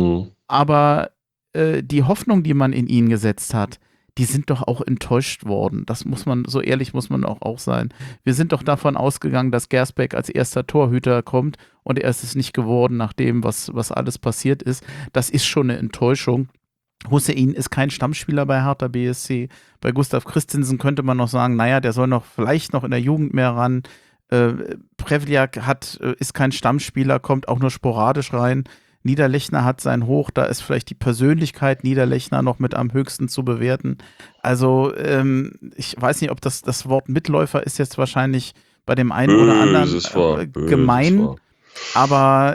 Aber die Hoffnung, die man in ihn gesetzt hat, die sind doch auch enttäuscht worden. So ehrlich muss man auch sein. Wir sind doch davon ausgegangen, dass Gersbeck als erster Torhüter kommt und er ist es nicht geworden, nach dem, was alles passiert ist. Das ist schon eine Enttäuschung. Hussein ist kein Stammspieler bei Hertha BSC. Bei Gustav Christensen könnte man noch sagen, naja, der soll vielleicht noch in der Jugend mehr ran. Prevliak ist kein Stammspieler, kommt auch nur sporadisch rein. Niederlechner hat sein Hoch, da ist vielleicht die Persönlichkeit Niederlechner noch mit am höchsten zu bewerten. Also ich weiß nicht, ob das Wort Mitläufer ist jetzt wahrscheinlich bei dem einen oder anderen gemein. Aber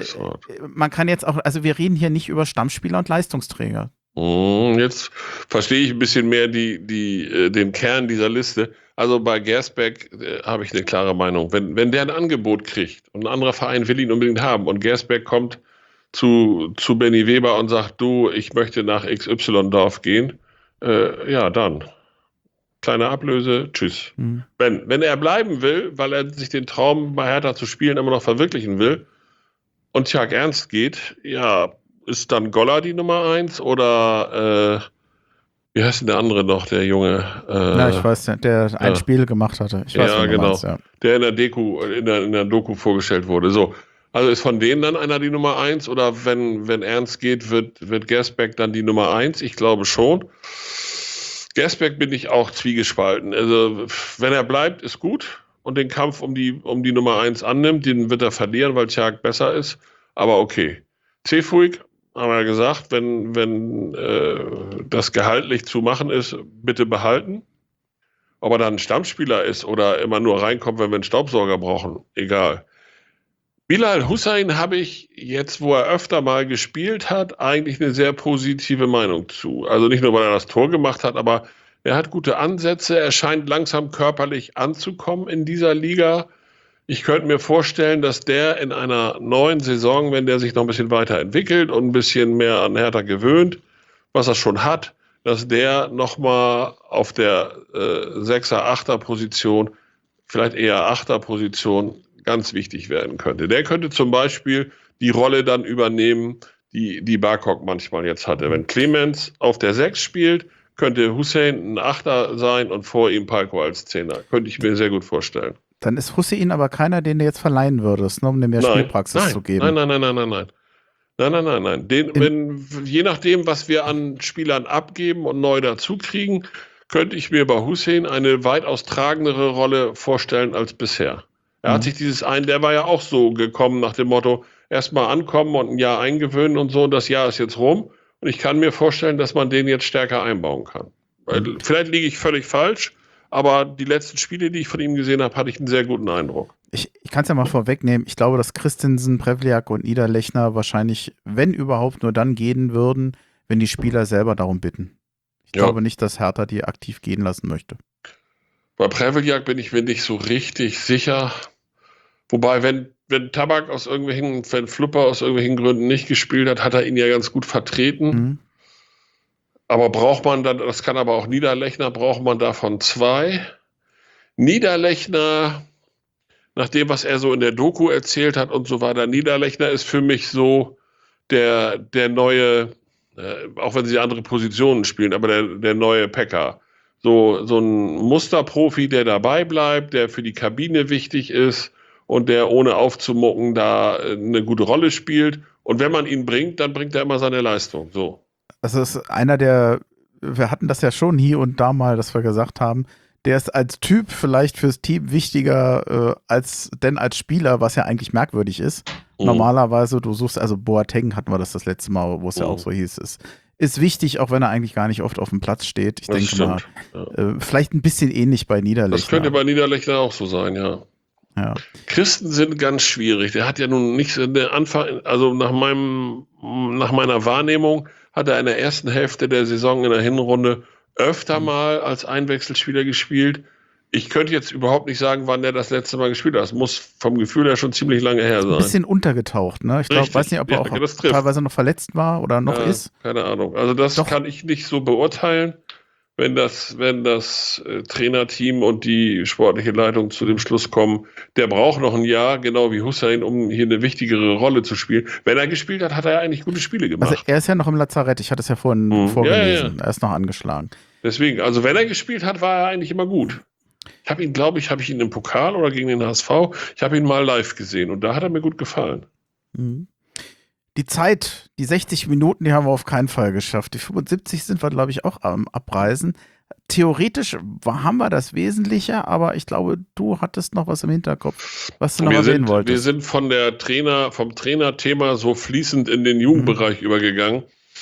man kann jetzt auch, also wir reden hier nicht über Stammspieler und Leistungsträger. Jetzt verstehe ich ein bisschen mehr den Kern dieser Liste. Also bei Gersbeck habe ich eine klare Meinung. Wenn der ein Angebot kriegt und ein anderer Verein will ihn unbedingt haben und Gersbeck kommt zu Benny Weber und sagt, du, ich möchte nach XY-Dorf gehen, ja dann. Kleine Ablöse, tschüss. Wenn er bleiben will, weil er sich den Traum bei Hertha zu spielen immer noch verwirklichen will und Tjag Ernst geht, ja, ist dann Goller die Nummer 1 oder wie heißt denn der andere noch, der Junge? Ja, ich weiß, der ein Spiel gemacht hatte. Ich weiß, genau. Meinst, ja. Der in der Doku vorgestellt wurde. So. Also ist von denen dann einer die Nummer 1 oder wenn Ernst geht, wird Gersbeck dann die Nummer 1? Ich glaube schon. Gersbeck bin ich auch zwiegespalten. Also wenn er bleibt, ist gut und den Kampf um die Nummer 1 annimmt, den wird er verlieren, weil Tjag besser ist. Aber okay. Cefuig, haben wir gesagt, wenn das gehaltlich zu machen ist, bitte behalten. Ob er dann ein Stammspieler ist oder immer nur reinkommt, wenn wir einen Staubsauger brauchen, egal. Bilal Hussein habe ich jetzt, wo er öfter mal gespielt hat, eigentlich eine sehr positive Meinung zu. Also nicht nur, weil er das Tor gemacht hat, aber er hat gute Ansätze. Er scheint langsam körperlich anzukommen in dieser Liga. Ich könnte mir vorstellen, dass der in einer neuen Saison, wenn der sich noch ein bisschen weiterentwickelt und ein bisschen mehr an Hertha gewöhnt, was er schon hat, dass der nochmal auf der 6er, 8er Position, vielleicht eher 8er Position, ganz wichtig werden könnte. Der könnte zum Beispiel die Rolle dann übernehmen, die Barkok manchmal jetzt hatte. Wenn Clemens auf der 6 spielt, könnte Hussein ein 8er sein und vor ihm Palko als 10er. Könnte ich mir sehr gut vorstellen. Dann ist Hussein aber keiner, den du jetzt verleihen würdest, ne, um dem mehr Spielpraxis zu geben. Nein. Je nachdem, was wir an Spielern abgeben und neu dazukriegen, könnte ich mir bei Hussein eine weitaus tragendere Rolle vorstellen als bisher. Er hat sich der war ja auch so gekommen nach dem Motto, erstmal ankommen und ein Jahr eingewöhnen und so, und das Jahr ist jetzt rum. Und ich kann mir vorstellen, dass man den jetzt stärker einbauen kann. Vielleicht liege ich völlig falsch, aber die letzten Spiele, die ich von ihm gesehen habe, hatte ich einen sehr guten Eindruck. Ich kann es ja mal vorwegnehmen. Ich glaube, dass Christensen, Prevliak und Niederlechner wahrscheinlich, wenn überhaupt, nur dann gehen würden, wenn die Spieler selber darum bitten. Ich glaube nicht, dass Hertha die aktiv gehen lassen möchte. Bei Prevliak bin ich mir nicht so richtig sicher. Wobei, wenn Flupper aus irgendwelchen Gründen nicht gespielt hat, hat er ihn ja ganz gut vertreten. Aber braucht man dann, das kann aber auch Niederlechner, braucht man davon 2. Niederlechner, nach dem, was er so in der Doku erzählt hat und so weiter, Niederlechner ist für mich so der neue, auch wenn sie andere Positionen spielen, aber der neue Pekka. So ein Musterprofi, der dabei bleibt, der für die Kabine wichtig ist und der ohne aufzumucken da eine gute Rolle spielt. Und wenn man ihn bringt, dann bringt er immer seine Leistung. So. Das ist einer wir hatten das ja schon hier und da mal, dass wir gesagt haben, Der ist als Typ vielleicht fürs Team wichtiger als Spieler, was ja eigentlich merkwürdig ist. Normalerweise, du suchst, also Boateng hatten wir das letzte Mal, wo es ja auch so hieß, ist wichtig, auch wenn er eigentlich gar nicht oft auf dem Platz steht. Ich denke mal, vielleicht ein bisschen ähnlich bei Niederlechner. Das könnte bei Niederlechner auch so sein, ja. Christen sind ganz schwierig. Der hat ja nun nicht so den Anfang, also nach meiner Wahrnehmung hat er in der ersten Hälfte der Saison in der Hinrunde öfter mal als Einwechselspieler gespielt. Ich könnte jetzt überhaupt nicht sagen, wann der das letzte Mal gespielt hat. Das muss vom Gefühl her schon ziemlich lange her sein. Ein bisschen untergetaucht, ne? Ich glaube, weiß nicht, ob er auch teilweise noch verletzt war oder noch ist. Keine Ahnung. Also das kann ich nicht so beurteilen. Wenn das Trainerteam und die sportliche Leitung zu dem Schluss kommen, der braucht noch ein Jahr, genau wie Hussein, um hier eine wichtigere Rolle zu spielen. Wenn er gespielt hat, hat er eigentlich gute Spiele gemacht. Also er ist ja noch im Lazarett, ich hatte es ja vorhin vorgelesen. Ja. Er ist noch angeschlagen. Deswegen, also wenn er gespielt hat, war er eigentlich immer gut. Ich habe ihn, glaube ich, im Pokal oder gegen den HSV, ich habe ihn mal live gesehen und da hat er mir gut gefallen. Die Zeit, die 60 Minuten, die haben wir auf keinen Fall geschafft. Die 75 sind wir, glaube ich, auch am Abreisen. Theoretisch haben wir das Wesentliche, aber ich glaube, du hattest noch was im Hinterkopf, was du noch erwähnen wolltest. Wir sind vom Trainerthema so fließend in den Jugendbereich übergegangen.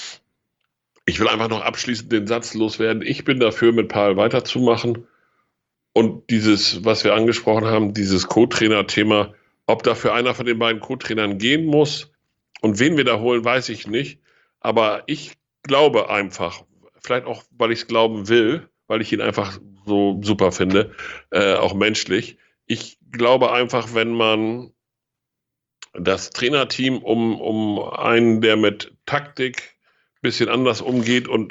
Ich will einfach noch abschließend den Satz loswerden. Ich bin dafür, mit Paul weiterzumachen. Und dieses, was wir angesprochen haben, dieses Co-Trainer-Thema, ob dafür einer von den beiden Co-Trainern gehen muss und wen wir da holen, weiß ich nicht. Aber ich glaube einfach, vielleicht auch, weil ich es glauben will, weil ich ihn einfach so super finde, auch menschlich. Ich glaube einfach, wenn man das Trainerteam um einen, der mit Taktik ein bisschen anders umgeht und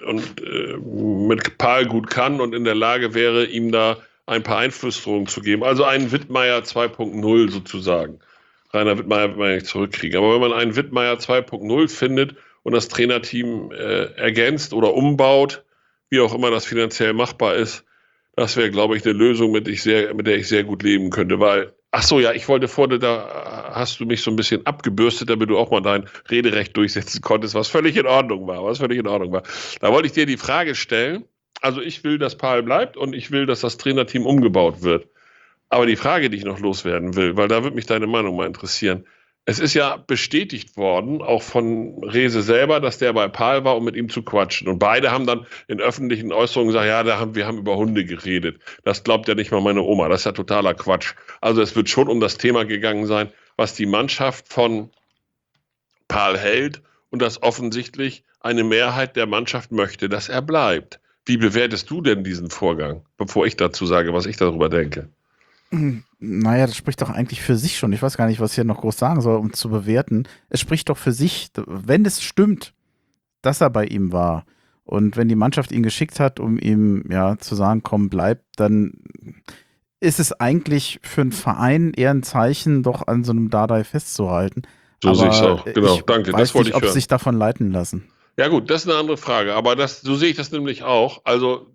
mit Paul gut kann und in der Lage wäre, ihm da ein paar Einflussdrohungen zu geben. Also einen Wittmeier 2.0 sozusagen. Rainer Wittmeier wird man ja nicht zurückkriegen. Aber wenn man einen Wittmeier 2.0 findet und das Trainerteam ergänzt oder umbaut, wie auch immer das finanziell machbar ist, das wäre, glaube ich, eine Lösung, mit der ich sehr gut leben könnte. Weil, ach so, ja, ich wollte vorne, da hast du mich so ein bisschen abgebürstet, damit du auch mal dein Rederecht durchsetzen konntest, was völlig in Ordnung war. Da wollte ich dir die Frage stellen, also ich will, dass Paul bleibt und ich will, dass das Trainerteam umgebaut wird. Aber die Frage, die ich noch loswerden will, weil da würde mich deine Meinung mal interessieren. Es ist ja bestätigt worden, auch von Rehse selber, dass der bei Paul war, um mit ihm zu quatschen. Und beide haben dann in öffentlichen Äußerungen gesagt, ja, wir haben über Hunde geredet. Das glaubt ja nicht mal meine Oma. Das ist ja totaler Quatsch. Also es wird schon um das Thema gegangen sein, was die Mannschaft von Paul hält und dass offensichtlich eine Mehrheit der Mannschaft möchte, dass er bleibt. Wie bewertest du denn diesen Vorgang, bevor ich dazu sage, was ich darüber denke? Naja, das spricht doch eigentlich für sich schon. Ich weiß gar nicht, was ich hier noch groß sagen soll, um zu bewerten. Es spricht doch für sich, wenn es stimmt, dass er bei ihm war und wenn die Mannschaft ihn geschickt hat, um ihm zu sagen, komm, bleib, dann ist es eigentlich für einen Verein eher ein Zeichen, doch an so einem Dardai festzuhalten. So sehe ich es auch, genau. Danke, das wollte ich hören. Ob sie sich davon leiten lassen. Ja gut, das ist eine andere Frage, aber so sehe ich das nämlich auch. Also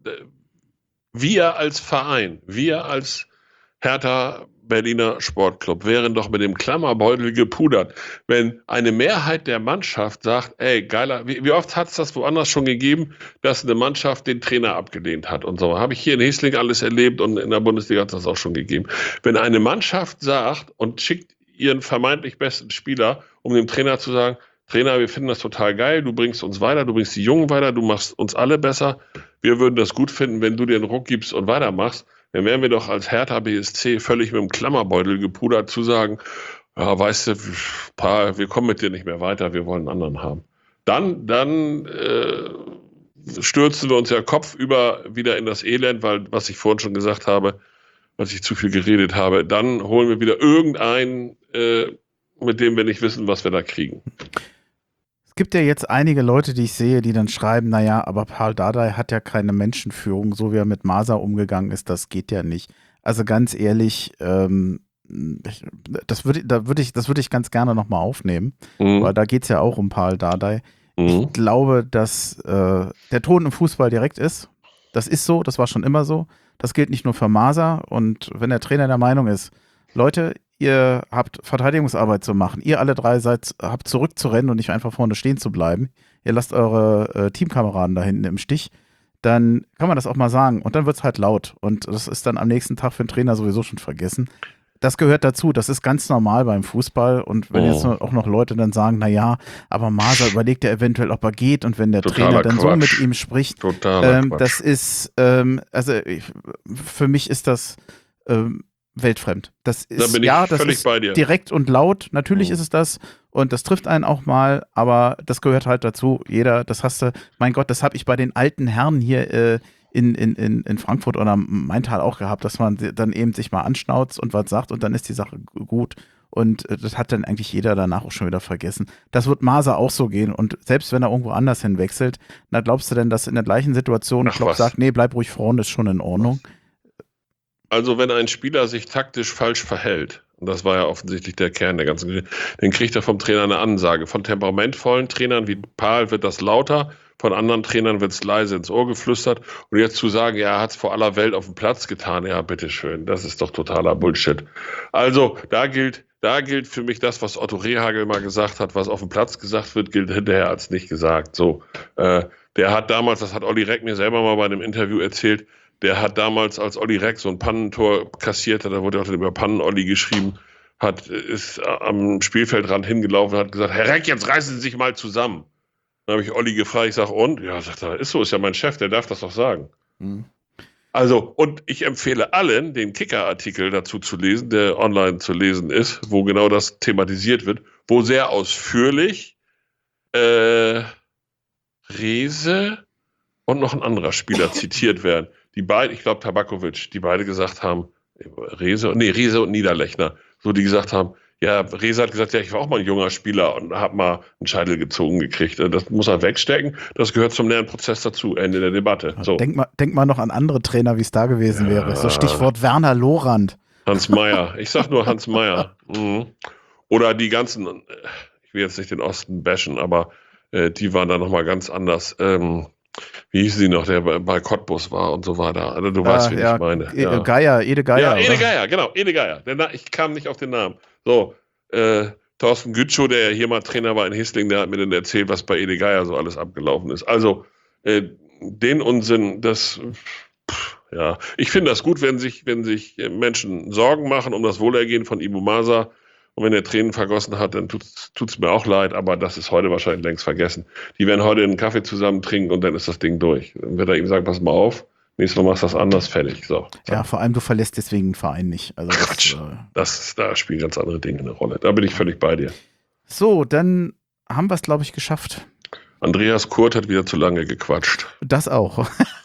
wir als Verein, wir als Hertha Berliner Sportclub wären doch mit dem Klammerbeutel gepudert, wenn eine Mehrheit der Mannschaft sagt, ey, geiler, wie oft hat es das woanders schon gegeben, dass eine Mannschaft den Trainer abgelehnt hat und so. Habe ich hier in Hesling alles erlebt und in der Bundesliga hat es das auch schon gegeben. Wenn eine Mannschaft sagt und schickt ihren vermeintlich besten Spieler, um dem Trainer zu sagen, Trainer, wir finden das total geil, du bringst uns weiter, du bringst die Jungen weiter, du machst uns alle besser. Wir würden das gut finden, wenn du dir einen Ruck gibst und weitermachst. Dann wären wir doch als Hertha BSC völlig mit dem Klammerbeutel gepudert zu sagen, ja, weißt du, wir kommen mit dir nicht mehr weiter, wir wollen einen anderen haben. Dann stürzen wir uns ja kopfüber wieder in das Elend, weil, was ich vorhin schon gesagt habe, als ich zu viel geredet habe, dann holen wir wieder irgendeinen, mit dem wir nicht wissen, was wir da kriegen. Es gibt ja jetzt einige Leute, die ich sehe, die dann schreiben, naja, aber Paul Dardai hat ja keine Menschenführung, so wie er mit Masa umgegangen ist, das geht ja nicht. Also ganz ehrlich, das würde ich ganz gerne nochmal aufnehmen, weil da geht es ja auch um Paul Dardai. Ich glaube, dass der Ton im Fußball direkt ist. Das ist so, das war schon immer so. Das gilt nicht nur für Masa. Und wenn der Trainer der Meinung ist, Leute, ihr habt Verteidigungsarbeit zu machen. Ihr alle drei habt zurückzurennen und nicht einfach vorne stehen zu bleiben. Ihr lasst eure Teamkameraden da hinten im Stich. dann kann man das auch mal sagen. Und dann wird es halt laut. Und das ist dann am nächsten Tag für den Trainer sowieso schon vergessen. Das gehört dazu. Das ist ganz normal beim Fußball. Und wenn jetzt auch noch Leute dann sagen, naja, aber Maser überlegt ja eventuell, ob er geht. Und wenn der Trainer dann so mit ihm spricht, das ist, für mich ist das weltfremd. Das ist, da bin ich völlig bei dir. Direkt und laut. Natürlich ist es das. Und das trifft einen auch mal. Aber das gehört halt dazu. Das hast du, mein Gott, das habe ich bei den alten Herren hier in Frankfurt oder Maintal auch gehabt, dass man dann eben sich mal anschnauzt und was sagt und dann ist die Sache gut. Und das hat dann eigentlich jeder danach auch schon wieder vergessen. Das wird Maser auch so gehen. Und selbst wenn er irgendwo anders hinwechselt, na glaubst du denn, dass in der gleichen Situation Klopp sagt, nee, bleib ruhig vorne, ist schon in Ordnung? Also wenn ein Spieler sich taktisch falsch verhält, und das war ja offensichtlich der Kern der ganzen Geschichte, dann kriegt er vom Trainer eine Ansage. Von temperamentvollen Trainern wie Pahl wird das lauter, von anderen Trainern wird es leise ins Ohr geflüstert. Und jetzt zu sagen, ja, er hat es vor aller Welt auf dem Platz getan, ja, bitteschön, das ist doch totaler Bullshit. Also da gilt für mich das, was Otto Rehhagel mal gesagt hat, was auf dem Platz gesagt wird, gilt hinterher als nicht gesagt. So, der hat damals, das hat Olli Reck mir selber mal bei einem Interview erzählt, der hat damals, als Olli Reck so ein Pannentor kassiert hat, da wurde auch dann über Pannen-Olli geschrieben, ist am Spielfeldrand hingelaufen und hat gesagt, Herr Reck, jetzt reißen Sie sich mal zusammen. Dann habe ich Olli gefragt, ich sage, und? Ja, sagt er, ist so, ist ja mein Chef, der darf das doch sagen. Mhm. Also, und ich empfehle allen, den Kicker-Artikel dazu zu lesen, der online zu lesen ist, wo genau das thematisiert wird, wo sehr ausführlich Rehse und noch ein anderer Spieler zitiert werden. Die beiden, ich glaube Tabakovic, die beide gesagt haben, Rehse und Niederlechner, so die gesagt haben, ja, Rehse hat gesagt, ja, ich war auch mal ein junger Spieler und habe mal einen Scheitel gezogen gekriegt. Das muss er wegstecken, das gehört zum Lernprozess dazu, Ende der Debatte. So. Denk mal noch an andere Trainer, wie es da gewesen wäre. So Stichwort Werner Lorand. Hans Meyer, ich sag nur Hans Meyer. Mhm. Oder die ganzen, ich will jetzt nicht den Osten bashen, aber die waren da nochmal ganz anders. Wie hieß sie noch, der bei Cottbus war und so weiter. Also, du weißt, wen ich meine. Ede Geier. Ja, Ede Geier, genau, Ede Geier. Ich kam nicht auf den Namen. So, Thorsten Gütschow, der hier mal Trainer war in Hisling, der hat mir dann erzählt, was bei Ede Geier so alles abgelaufen ist. Also, den Unsinn, ja, ich finde das gut, wenn sich Menschen Sorgen machen um das Wohlergehen von Ibu Maser. Und wenn er Tränen vergossen hat, dann tut's mir auch leid, aber das ist heute wahrscheinlich längst vergessen. Die werden heute einen Kaffee zusammen trinken und dann ist das Ding durch. Dann wird er ihm sagen, pass mal auf, nächstes Mal machst du das anders, fertig. So. Ja, vor allem du verlässt deswegen den Verein nicht. Also Quatsch, da spielen ganz andere Dinge eine Rolle. Da bin ich völlig bei dir. So, dann haben wir es, glaube ich, geschafft. Andreas Kurt hat wieder zu lange gequatscht. Das auch.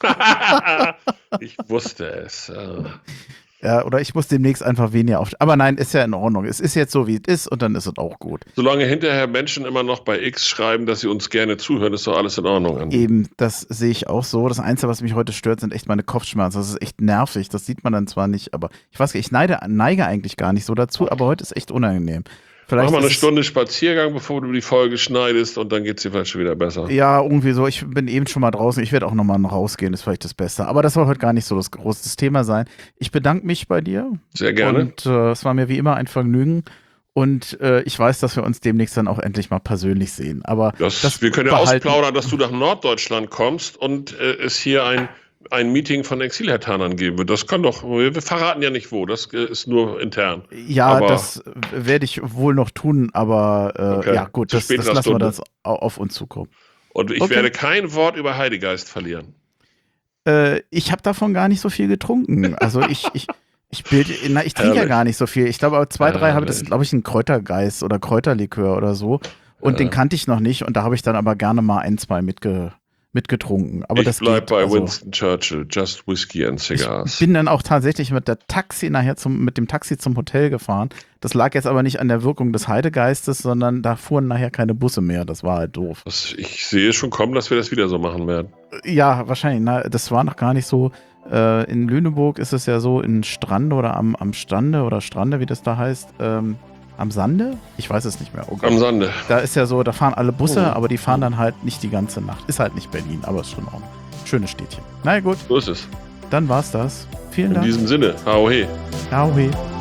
Ich wusste es. Ja, oder ich muss demnächst einfach weniger auf. Aber nein, ist ja in Ordnung. Es ist jetzt so, wie es ist und dann ist es auch gut. Solange hinterher Menschen immer noch bei X schreiben, dass sie uns gerne zuhören, ist doch alles in Ordnung. Eben, das sehe ich auch so. Das Einzige, was mich heute stört, sind echt meine Kopfschmerzen. Das ist echt nervig. Das sieht man dann zwar nicht, aber ich weiß nicht, ich neige eigentlich gar nicht so dazu, aber heute ist echt unangenehm. Mach mal eine Stunde Spaziergang, bevor du die Folge schneidest und dann geht es dir vielleicht schon wieder besser. Ja, irgendwie so. Ich bin eben schon mal draußen. Ich werde auch nochmal rausgehen, ist vielleicht das Beste. Aber das soll heute gar nicht so das große Thema sein. Ich bedanke mich bei dir. Sehr gerne. Und es war mir wie immer ein Vergnügen. Und ich weiß, dass wir uns demnächst dann auch endlich mal persönlich sehen. Aber wir können ja ausplaudern, dass du nach Norddeutschland kommst und es hier ein Meeting von Exilhertanern geben wird. Das kann doch, wir verraten ja nicht wo, das ist nur intern. Ja, aber das werde ich wohl noch tun, aber okay. Ja gut, das lassen wir das auf uns zukommen. Und ich werde kein Wort über Heidegeist verlieren. Ich habe davon gar nicht so viel getrunken. Also ich trinke ja gar nicht so viel. Ich glaube, aber 2, 3 habe ich, das ist, glaube ich, ein Kräutergeist oder Kräuterlikör oder so. Und den kannte ich noch nicht und da habe ich dann aber gerne mal 1, 2 mitgetrunken. Aber ich bleib bei Winston Churchill, just whiskey and cigars. Ich bin dann auch tatsächlich mit dem Taxi zum Hotel gefahren. Das lag jetzt aber nicht an der Wirkung des Heidegeistes, sondern da fuhren nachher keine Busse mehr. Das war halt doof. Ich sehe schon kommen, dass wir das wieder so machen werden. Ja, wahrscheinlich. Das war noch gar nicht so. In Lüneburg ist es ja so, in Strande oder am Stande oder Strande, wie das da heißt, am Sande? Ich weiß es nicht mehr. Oh Gott. Am Sande. Da ist ja so, da fahren alle Busse, aber die fahren dann halt nicht die ganze Nacht. Ist halt nicht Berlin, aber ist schon auch ein schönes Städtchen. Na gut. So ist es. Dann war's das. Vielen Dank. In diesem Sinne, hau he. Hau he.